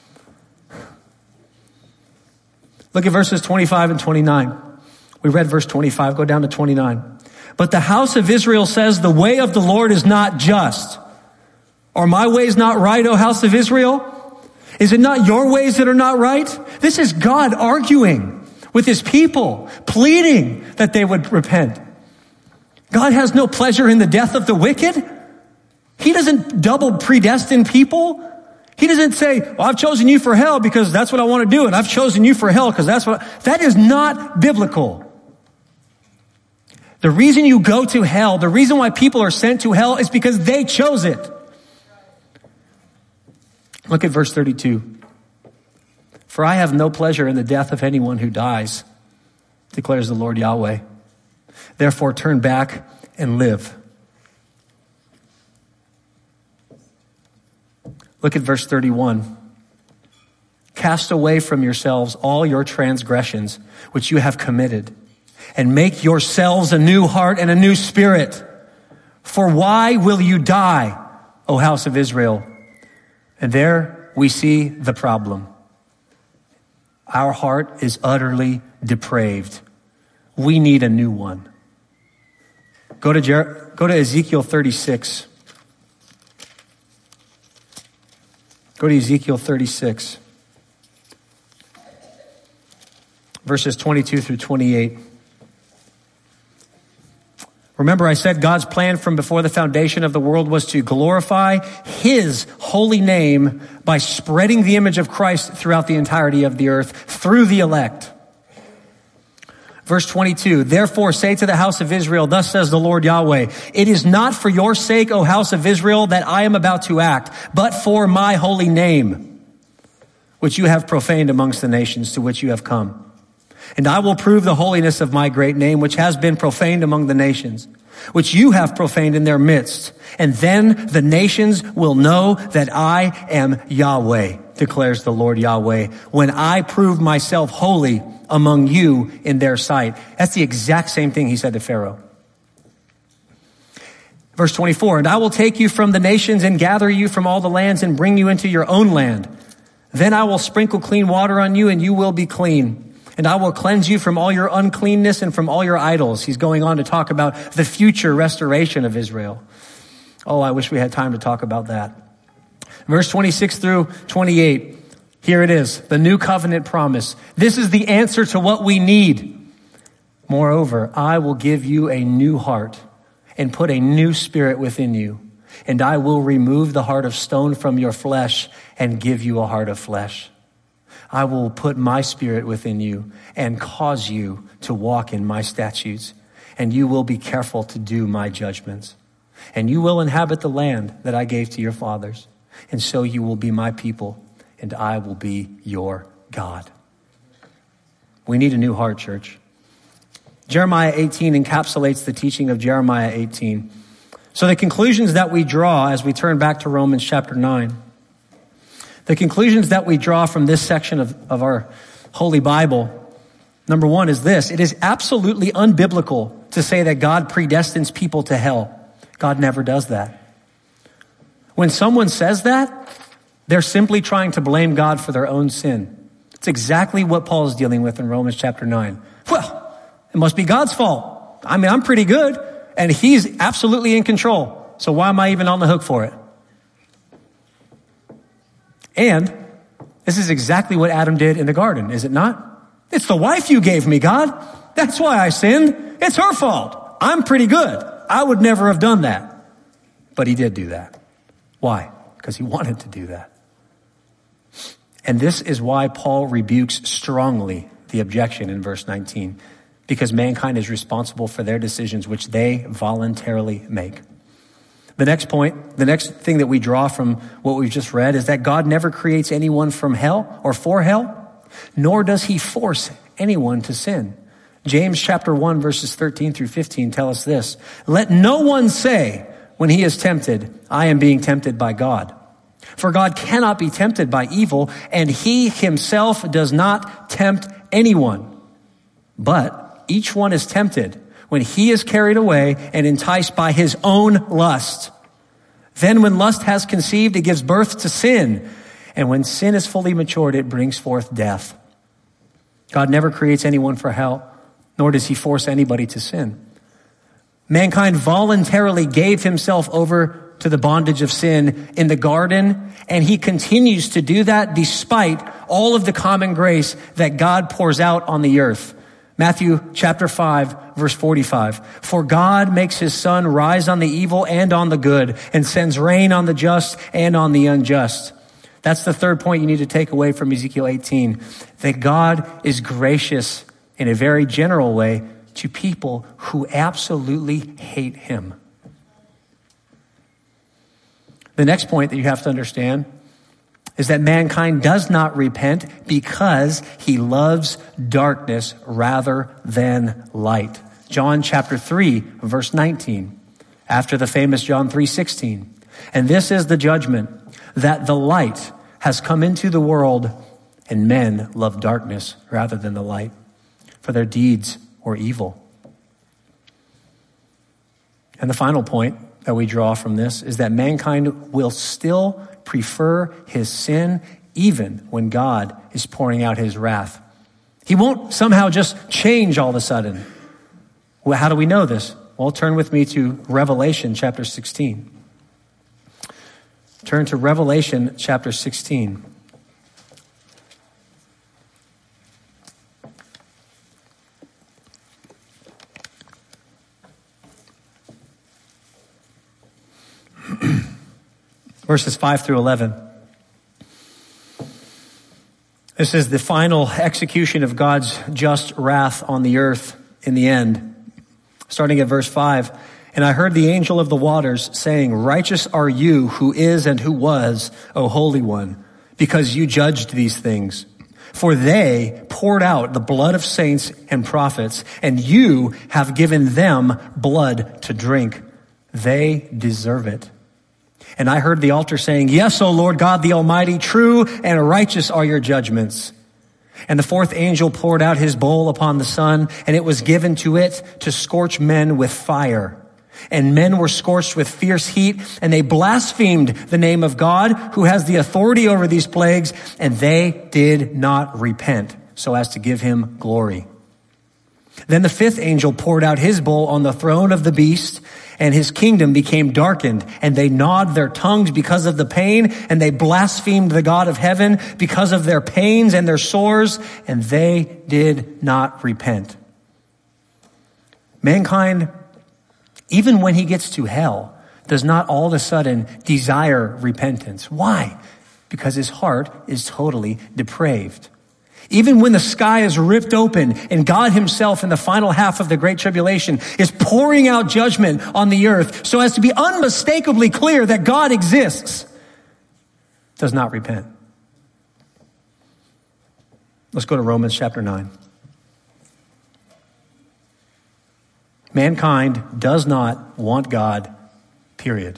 Look at verses 25 and 29. We read verse 25, go down to 29. But the house of Israel says, the way of the Lord is not just. Are my ways not right, O house of Israel? Is it not your ways that are not right? This is God arguing with his people, pleading that they would repent. God has no pleasure in the death of the wicked. He doesn't double predestine people. He doesn't say, well, I've chosen you for hell because that's what I want to do, and I've chosen you for hell because that is not biblical. The reason you go to hell, the reason why people are sent to hell is because they chose it. Look at verse 32. For I have no pleasure in the death of anyone who dies, declares the Lord Yahweh. Therefore turn back and live. Look at verse 31. Cast away from yourselves all your transgressions which you have committed, and make yourselves a new heart and a new spirit. For why will you die, O house of Israel? And there we see the problem. Our heart is utterly depraved. We need a new one. Go to Ezekiel 36. Go to Ezekiel 36. Verses 22 through 28. Remember, I said God's plan from before the foundation of the world was to glorify his holy name by spreading the image of Christ throughout the entirety of the earth through the elect. Verse 22, therefore say to the house of Israel, thus says the Lord Yahweh, it is not for your sake, O house of Israel, that I am about to act, but for my holy name, which you have profaned amongst the nations to which you have come. And I will prove the holiness of my great name, which has been profaned among the nations, which you have profaned in their midst. And then the nations will know that I am Yahweh, declares the Lord Yahweh, when I prove myself holy among you in their sight. That's the exact same thing he said to Pharaoh. Verse 24, and I will take you from the nations and gather you from all the lands and bring you into your own land. Then I will sprinkle clean water on you and you will be clean. And I will cleanse you from all your uncleanness and from all your idols. He's going on to talk about the future restoration of Israel. Oh, I wish we had time to talk about that. Verse 26 through 28. Here it is, the new covenant promise. This is the answer to what we need. Moreover, I will give you a new heart and put a new spirit within you. and I will remove the heart of stone from your flesh and give you a heart of flesh. I will put my spirit within you and cause you to walk in my statutes, and you will be careful to do my judgments. And you will inhabit the land that I gave to your fathers, and so you will be my people, and I will be your God. We need a new heart, church. Jeremiah 18 encapsulates the teaching of Jeremiah 18. So the conclusions that we draw as we turn back to Romans chapter 9, the conclusions that we draw from this section of our Holy Bible, number one is this: it is absolutely unbiblical to say that God predestines people to hell. God never does that. When someone says that, they're simply trying to blame God for their own sin. It's exactly what Paul is dealing with in Romans chapter 9. Well, it must be God's fault. I mean, I'm pretty good, and he's absolutely in control. So why am I even on the hook for it? And this is exactly what Adam did in the garden, is it not? It's the wife you gave me, God. That's why I sinned. It's her fault. I'm pretty good. I would never have done that. But he did do that. Why? Because he wanted to do that. And this is why Paul rebukes strongly the objection in verse 19. Because mankind is responsible for their decisions, which they voluntarily make. The next point, the next thing that we draw from what we've just read is that God never creates anyone from hell or for hell, nor does he force anyone to sin. James chapter 1 verses 13 through 15 tell us this: let no one say when he is tempted, I am being tempted by God. For God cannot be tempted by evil, and he himself does not tempt anyone. But each one is tempted when he is carried away and enticed by his own lust. Then when lust has conceived, it gives birth to sin. And when sin is fully matured, it brings forth death. God never creates anyone for hell, nor does he force anybody to sin. Mankind voluntarily gave himself over to the bondage of sin in the garden, and he continues to do that despite all of the common grace that God pours out on the earth. Matthew chapter 5, verse 45. For God makes his sun rise on the evil and on the good, and sends rain on the just and on the unjust. That's the third point you need to take away from Ezekiel 18. That God is gracious in a very general way to people who absolutely hate him. The next point that you have to understand is that mankind does not repent because he loves darkness rather than light. John chapter 3, verse 19, after the famous John 3:16. And this is the judgment, that the light has come into the world, and men love darkness rather than the light, for their deeds were evil. And the final point that we draw from this is that mankind will still prefer his sin even when God is pouring out his wrath. He won't somehow just change all of a sudden. Well, how do we know this? Well, turn with me to Revelation chapter 16. Turn to Revelation chapter 16. Verses 5 through 11. This is the final execution of God's just wrath on the earth in the end. Starting at verse 5. And I heard the angel of the waters saying, righteous are you who is and who was, O Holy One, because you judged these things. For they poured out the blood of saints and prophets, and you have given them blood to drink. They deserve it. And I heard the altar saying, yes, O Lord God, the Almighty, true and righteous are your judgments. And the fourth angel poured out his bowl upon the sun, and it was given to it to scorch men with fire. And men were scorched with fierce heat, and they blasphemed the name of God, who has the authority over these plagues, and they did not repent so as to give him glory. Then the fifth angel poured out his bowl on the throne of the beast, and his kingdom became darkened, and they gnawed their tongues because of the pain, and they blasphemed the God of heaven because of their pains and their sores, and they did not repent. Mankind, even when he gets to hell, does not all of a sudden desire repentance. Why? Because his heart is totally depraved. Even when the sky is ripped open and God himself in the final half of the Great Tribulation is pouring out judgment on the earth so as to be unmistakably clear that God exists, does not repent. Let's go to Romans chapter 9. Mankind does not want God, period.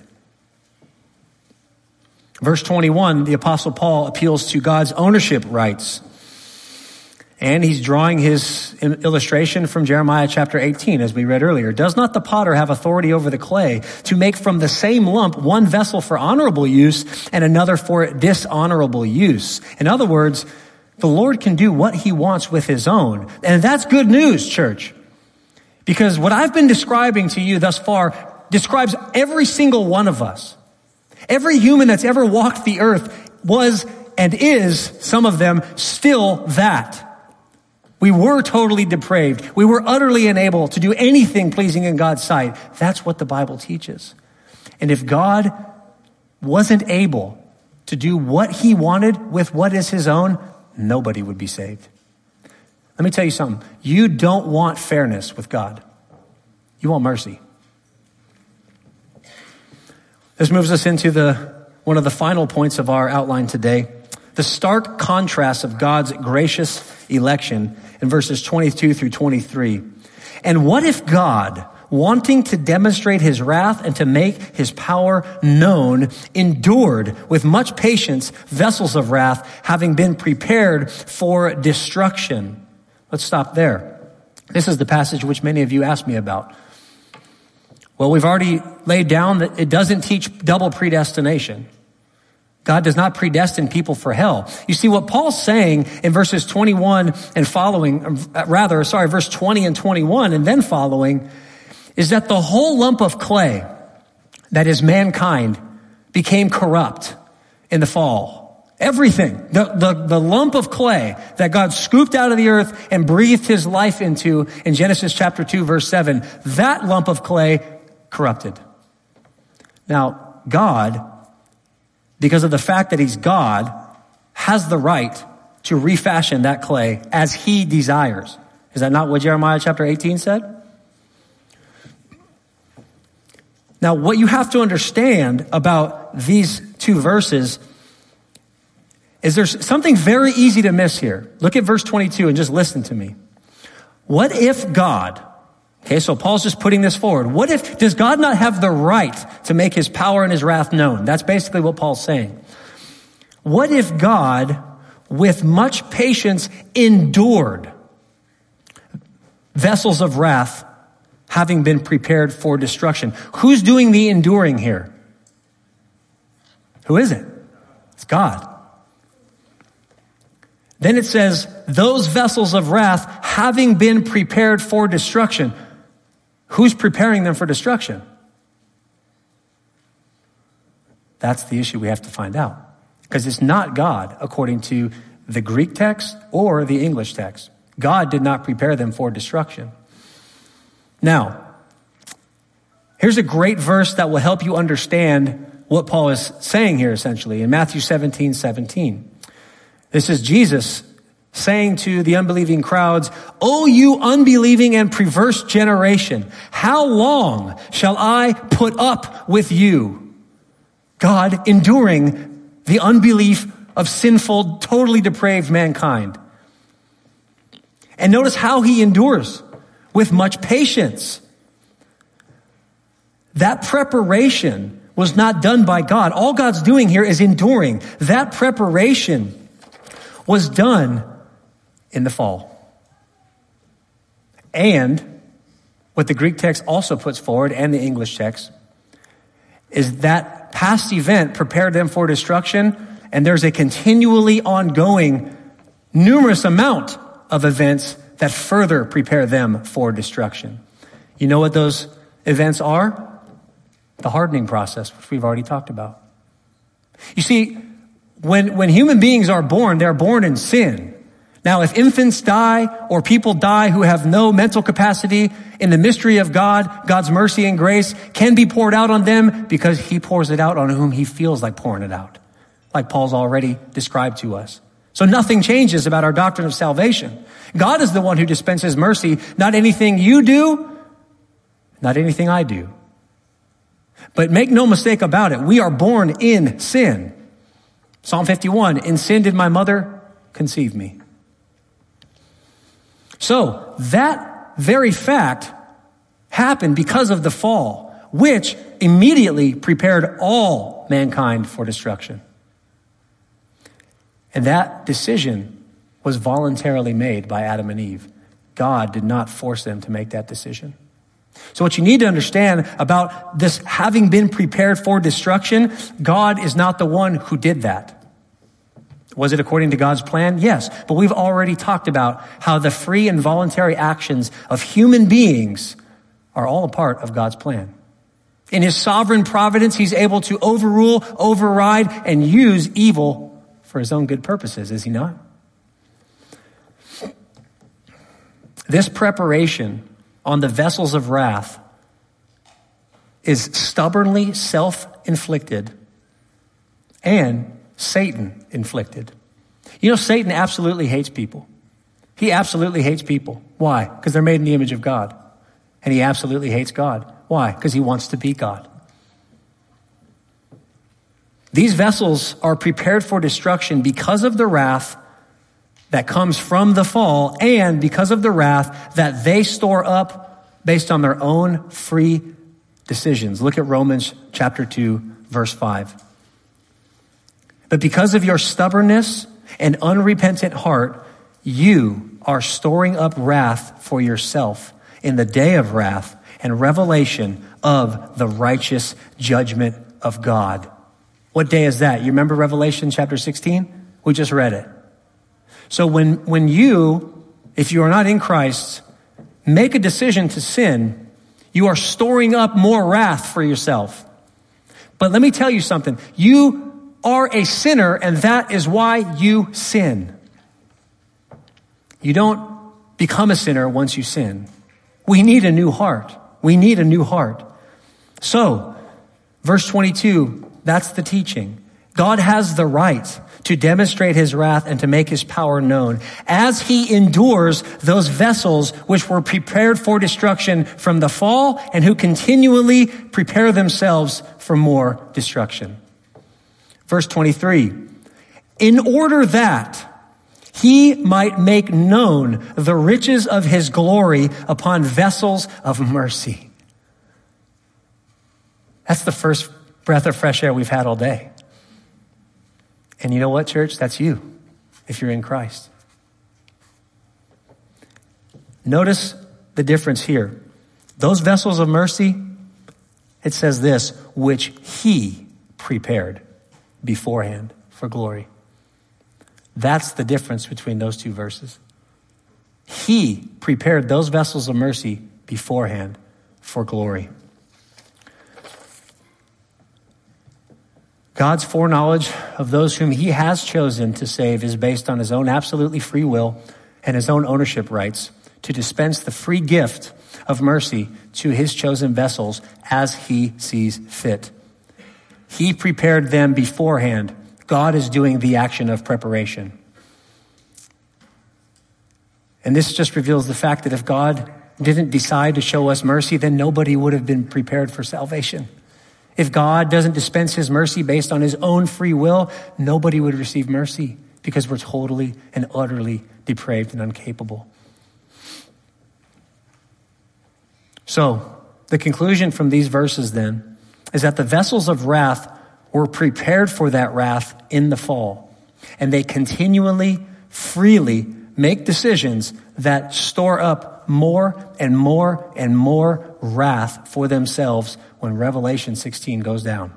Verse 21, the Apostle Paul appeals to God's ownership rights. And he's drawing his illustration from Jeremiah chapter 18, as we read earlier. Does not the potter have authority over the clay to make from the same lump one vessel for honorable use and another for dishonorable use? In other words, the Lord can do what he wants with his own. And that's good news, church. Because what I've been describing to you thus far describes every single one of us. Every human that's ever walked the earth was and is, some of them, still that. We were totally depraved. We were utterly unable to do anything pleasing in God's sight. That's what the Bible teaches. And if God wasn't able to do what he wanted with what is his own, nobody would be saved. Let me tell you something. You don't want fairness with God. You want mercy. This moves us into one of the final points of our outline today. The stark contrast of God's gracious election in verses 22 through 23. And what if God, wanting to demonstrate his wrath and to make his power known, endured with much patience vessels of wrath, having been prepared for destruction? Let's stop there. This is the passage which many of you asked me about. Well, we've already laid down that it doesn't teach double predestination. God does not predestine people for hell. You see, what Paul's saying in verses 21 and following, verse 20 and 21 and then following, is that the whole lump of clay, that is mankind, became corrupt in the fall. Everything, the lump of clay that God scooped out of the earth and breathed his life into in Genesis chapter 2, verse 7, that lump of clay corrupted. Now, God, because of the fact that he's God, has the right to refashion that clay as he desires. Is that not what Jeremiah chapter 18 said? Now, what you have to understand about these two verses is there's something very easy to miss here. Look at verse 22 and just listen to me. What if God, okay, so Paul's just putting this forward. Does God not have the right to make his power and his wrath known? That's basically what Paul's saying. What if God, with much patience, endured vessels of wrath, having been prepared for destruction? Who's doing the enduring here? Who is it? It's God. Then it says, those vessels of wrath having been prepared for destruction. Who's preparing them for destruction? That's the issue we have to find out. Because it's not God, according to the Greek text or the English text. God did not prepare them for destruction. Now, here's a great verse that will help you understand what Paul is saying here, essentially, in Matthew 17:17. This is Jesus saying to the unbelieving crowds, "O you unbelieving and perverse generation, how long shall I put up with you?" God enduring the unbelief of sinful, totally depraved mankind. And notice how he endures, with much patience. That preparation was not done by God. All God's doing here is enduring. That preparation was done in the fall. And what the Greek text also puts forward, and the English text, is that past event prepared them for destruction, and there's a continually ongoing numerous amount of events that further prepare them for destruction. You know what those events are? The hardening process, which we've already talked about. You see, when human beings are born, they're born in sin. Now, if infants die or people die who have no mental capacity, in the mystery of God, God's mercy and grace can be poured out on them because he pours it out on whom he feels like pouring it out, like Paul's already described to us. So nothing changes about our doctrine of salvation. God is the one who dispenses mercy, not anything you do, not anything I do. But make no mistake about it, we are born in sin. Psalm 51, in sin did my mother conceive me. So that very fact happened because of the fall, which immediately prepared all mankind for destruction. And that decision was voluntarily made by Adam and Eve. God did not force them to make that decision. So what you need to understand about this having been prepared for destruction, God is not the one who did that. Was it according to God's plan? Yes. But we've already talked about how the free and voluntary actions of human beings are all a part of God's plan. In his sovereign providence, he's able to overrule, override, and use evil for his own good purposes, is he not? This preparation on the vessels of wrath is stubbornly self-inflicted and Satan-inflicted. You know, Satan absolutely hates people. He absolutely hates people. Why? Because they're made in the image of God. And he absolutely hates God. Why? Because he wants to be God. These vessels are prepared for destruction because of the wrath that comes from the fall and because of the wrath that they store up based on their own free decisions. Look at Romans chapter 2, verse 5. But because of your stubbornness and unrepentant heart, you are storing up wrath for yourself in the day of wrath and revelation of the righteous judgment of God. What day is that? You remember Revelation chapter 16? We just read it. So when you, if you are not in Christ, make a decision to sin, you are storing up more wrath for yourself. But let me tell you something. You are a sinner, and that is why you sin. You don't become a sinner once you sin. We need a new heart. We need a new heart. So, verse 22, that's the teaching. God has the right to demonstrate his wrath and to make his power known as he endures those vessels which were prepared for destruction from the fall and who continually prepare themselves for more destruction. Verse 23, in order that he might make known the riches of his glory upon vessels of mercy. That's the first breath of fresh air we've had all day. And you know what, church? That's you, if you're in Christ. Notice the difference here. Those vessels of mercy, it says this, which he prepared beforehand for glory. That's the difference between those two verses. He prepared those vessels of mercy beforehand for glory. God's foreknowledge of those whom he has chosen to save is based on his own absolutely free will and his own ownership rights to dispense the free gift of mercy to his chosen vessels as he sees fit. He prepared them beforehand. God is doing the action of preparation. And this just reveals the fact that if God didn't decide to show us mercy, then nobody would have been prepared for salvation. If God doesn't dispense his mercy based on his own free will, nobody would receive mercy because we're totally and utterly depraved and incapable. So, the conclusion from these verses then is that the vessels of wrath were prepared for that wrath in the fall. And they continually, freely make decisions that store up more and more and more wrath for themselves when Revelation 16 goes down.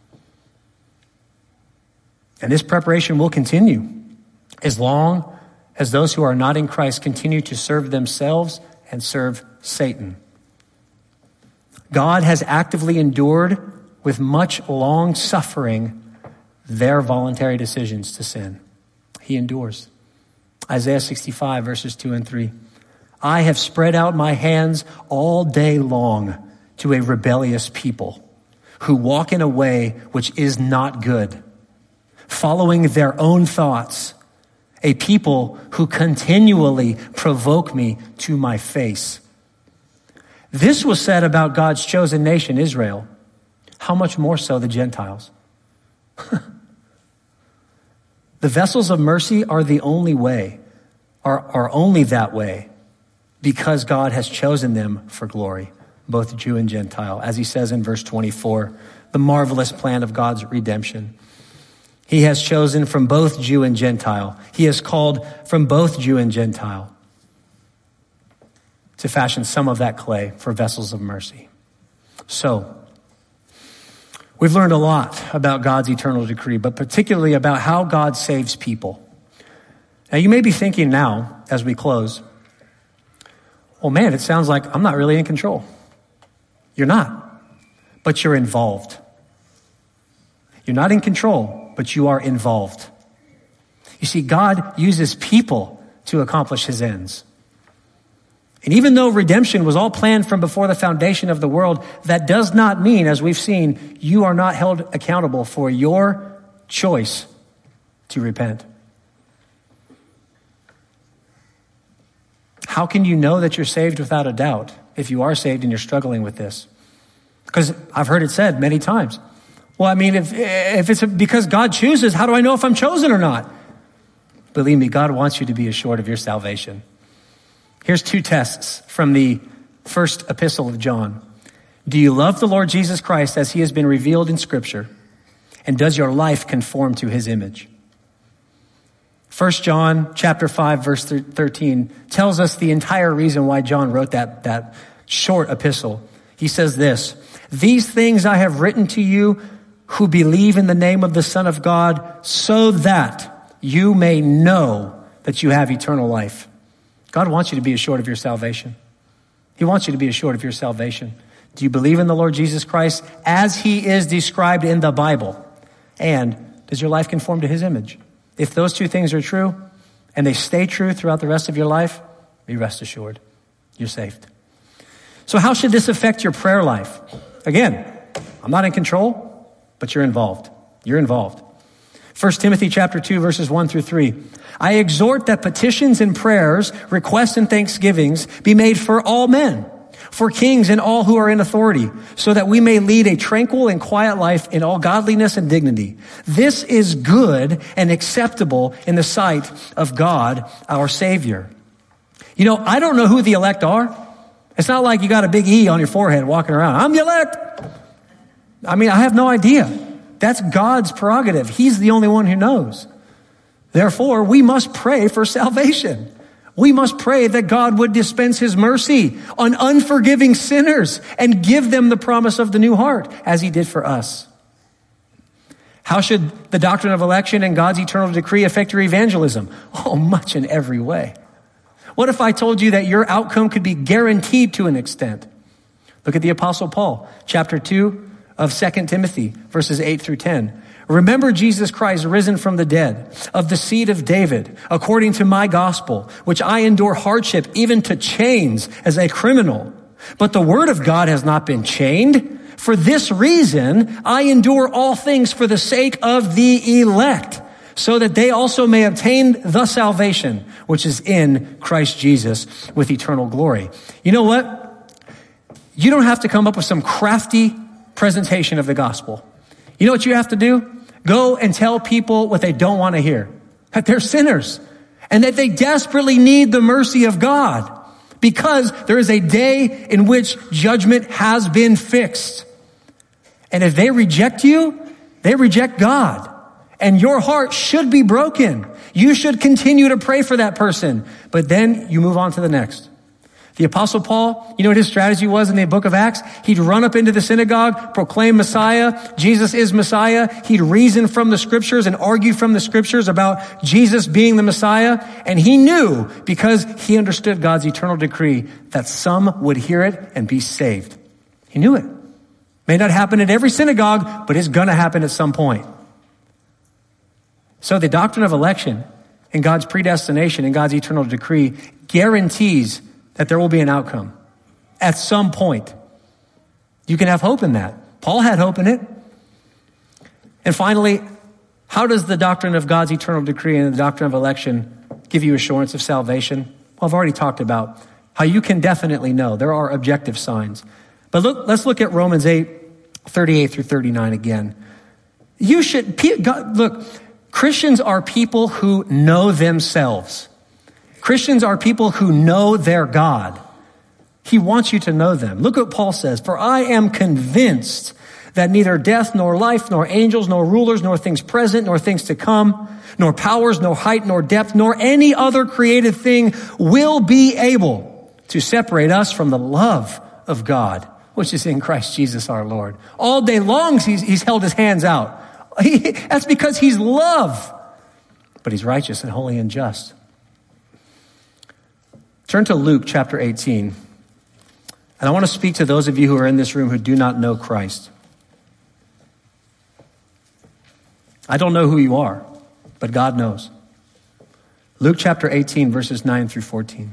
And this preparation will continue as long as those who are not in Christ continue to serve themselves and serve Satan. God has actively endured with much long suffering their voluntary decisions to sin. He endures. Isaiah 65, verses 2 and 3. I have spread out my hands all day long to a rebellious people who walk in a way which is not good, following their own thoughts, a people who continually provoke me to my face. This was said about God's chosen nation, Israel. How much more so the Gentiles? The vessels of mercy are the only way, are only that way, because God has chosen them for glory, both Jew and Gentile. As he says in verse 24, the marvelous plan of God's redemption. He has chosen from both Jew and Gentile. He has called from both Jew and Gentile to fashion some of that clay for vessels of mercy. So, we've learned a lot about God's eternal decree, but particularly about how God saves people. Now, you may be thinking now, as we close, well, man, it sounds like I'm not really in control. You're not, but you're involved. You're not in control, but you are involved. You see, God uses people to accomplish his ends. And even though redemption was all planned from before the foundation of the world, that does not mean, as we've seen, you are not held accountable for your choice to repent. How can you know that you're saved without a doubt if you are saved and you're struggling with this? Because I've heard it said many times. Well, I mean, if it's because God chooses, how do I know if I'm chosen or not? Believe me, God wants you to be assured of your salvation. Here's two tests from the first epistle of John. Do you love the Lord Jesus Christ as he has been revealed in Scripture? And does your life conform to his image? 1 John chapter 5, verse 13 tells us the entire reason why John wrote that short epistle. He says this, these things I have written to you who believe in the name of the Son of God, so that you may know that you have eternal life. God wants you to be assured of your salvation. He wants you to be assured of your salvation. Do you believe in the Lord Jesus Christ as he is described in the Bible? And does your life conform to his image? If those two things are true and they stay true throughout the rest of your life, be rest assured, you're saved. So how should this affect your prayer life? Again, I'm not in control, but you're involved. You're involved. 1 Timothy chapter 2, verses 1 through 3. I exhort that petitions and prayers, requests and thanksgivings be made for all men, for kings and all who are in authority, so that we may lead a tranquil and quiet life in all godliness and dignity. This is good and acceptable in the sight of God, our Savior. You know, I don't know who the elect are. It's not like you got a big E on your forehead walking around. I'm the elect. I mean, I have no idea. That's God's prerogative. He's the only one who knows. Therefore, we must pray for salvation. We must pray that God would dispense his mercy on unforgiving sinners and give them the promise of the new heart, as he did for us. How should the doctrine of election and God's eternal decree affect your evangelism? Oh, much in every way. What if I told you that your outcome could be guaranteed to an extent? Look at the Apostle Paul, chapter 2 of 2 Timothy, verses 8 through 10. Remember Jesus Christ risen from the dead, of the seed of David, according to my gospel, which I endure hardship, even to chains as a criminal. But the word of God has not been chained. For this reason, I endure all things for the sake of the elect, so that they also may obtain the salvation which is in Christ Jesus with eternal glory. You know what? You don't have to come up with some crafty presentation of the gospel. You know what you have to do? Go and tell people what they don't want to hear. That they're sinners and that they desperately need the mercy of God, because there is a day in which judgment has been fixed. And if they reject you, they reject God. And your heart should be broken. You should continue to pray for that person. But then you move on to the next. The Apostle Paul, you know what his strategy was in the book of Acts? He'd run up into the synagogue, proclaim Messiah. Jesus is Messiah. He'd reason from the scriptures and argue from the scriptures about Jesus being the Messiah. And he knew, because he understood God's eternal decree, that some would hear it and be saved. He knew it. May not happen at every synagogue, but it's going to happen at some point. So the doctrine of election in God's predestination, in God's eternal decree, guarantees that there will be an outcome at some point. You can have hope in that. Paul had hope in it. And finally, how does the doctrine of God's eternal decree and the doctrine of election give you assurance of salvation? Well, I've already talked about how you can definitely know. There are objective signs. But let's look at Romans 8:38 through 39 again. Look, Christians are people who know themselves. Christians are people who know their God. He wants you to know them. Look what Paul says. For I am convinced that neither death, nor life, nor angels, nor rulers, nor things present, nor things to come, nor powers, nor height, nor depth, nor any other created thing will be able to separate us from the love of God, which is in Christ Jesus our Lord. All day long, he's held his hands out. That's because he's love. But he's righteous and holy and just. Turn to Luke chapter 18. And I want to speak to those of you who are in this room who do not know Christ. I don't know who you are, but God knows. Luke chapter 18, verses 9 through 14.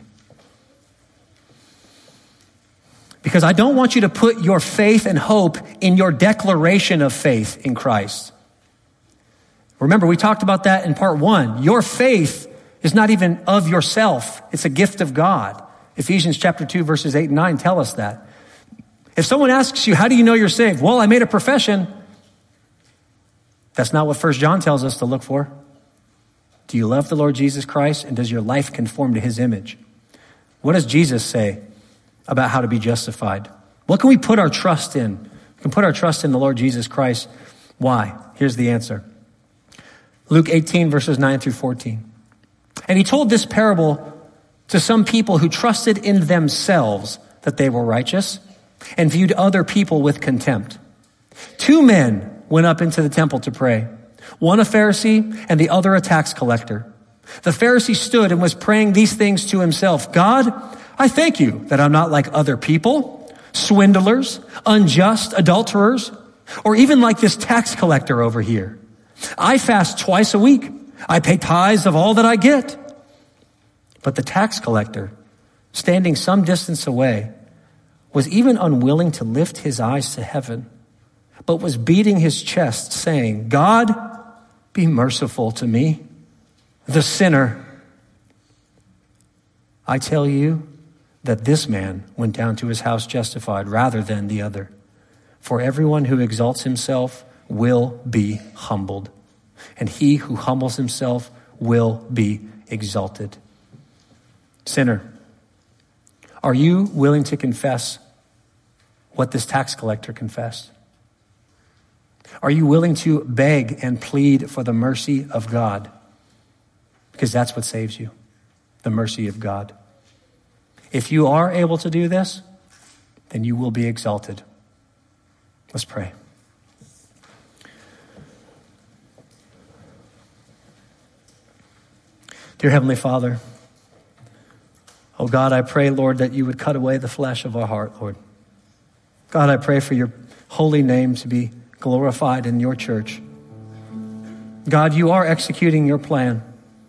Because I don't want you to put your faith and hope in your declaration of faith in Christ. Remember, we talked about that in part 1. Your faith is not even of yourself. It's a gift of God. Ephesians chapter 2, verses 8 and 9 tell us that. If someone asks you, how do you know you're saved? Well, I made a profession. That's not what 1 John tells us to look for. Do you love the Lord Jesus Christ? And does your life conform to his image? What does Jesus say about how to be justified? What can we put our trust in? We can put our trust in the Lord Jesus Christ. Why? Here's the answer. Luke 18, verses 9 through 14. And he told this parable to some people who trusted in themselves that they were righteous and viewed other people with contempt. 2 men went up into the temple to pray, one a Pharisee and the other a tax collector. The Pharisee stood and was praying these things to himself. God, I thank you that I'm not like other people, swindlers, unjust, adulterers, or even like this tax collector over here. I fast twice a week. I pay tithes of all that I get. But the tax collector, standing some distance away, was even unwilling to lift his eyes to heaven, but was beating his chest, saying, God, be merciful to me, the sinner. I tell you that this man went down to his house justified rather than the other. For everyone who exalts himself will be humbled, and he who humbles himself will be exalted. Sinner, are you willing to confess what this tax collector confessed? Are you willing to beg and plead for the mercy of God? Because that's what saves you, the mercy of God. If you are able to do this, then you will be exalted. Let's pray. Dear Heavenly Father, oh God, I pray, Lord, that you would cut away the flesh of our heart, Lord. God, I pray for your holy name to be glorified in your church. God, you are executing your plan.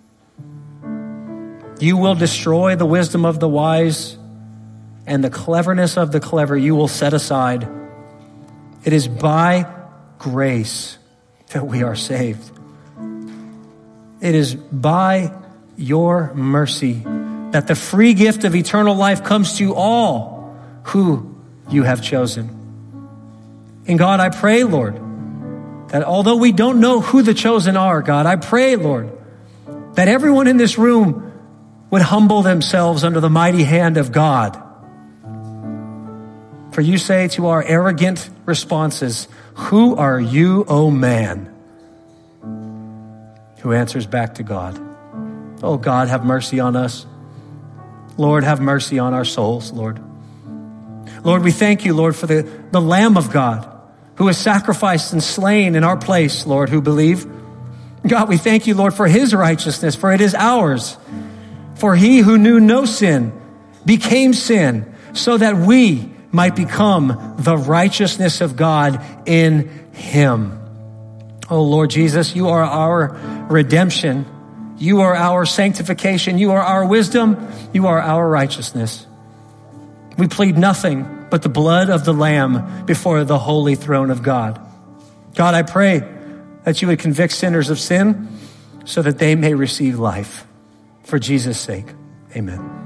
You will destroy the wisdom of the wise, and the cleverness of the clever you will set aside. It is by grace that we are saved. It is by your mercy that the free gift of eternal life comes to all who you have chosen. And God, I pray, Lord, that although we don't know who the chosen are, God, I pray, Lord, that everyone in this room would humble themselves under the mighty hand of God. For you say to our arrogant responses, who are you, O man? Who answers back to God. Oh God, have mercy on us. Lord, have mercy on our souls, Lord. Lord, we thank you, Lord, for the Lamb of God who was sacrificed and slain in our place, Lord, who believe. God, we thank you, Lord, for his righteousness, for it is ours. For he who knew no sin became sin so that we might become the righteousness of God in him. Oh Lord Jesus, you are our redemption. You are our sanctification. You are our wisdom. You are our righteousness. We plead nothing but the blood of the Lamb before the holy throne of God. God, I pray that you would convict sinners of sin so that they may receive life. For Jesus' sake, amen.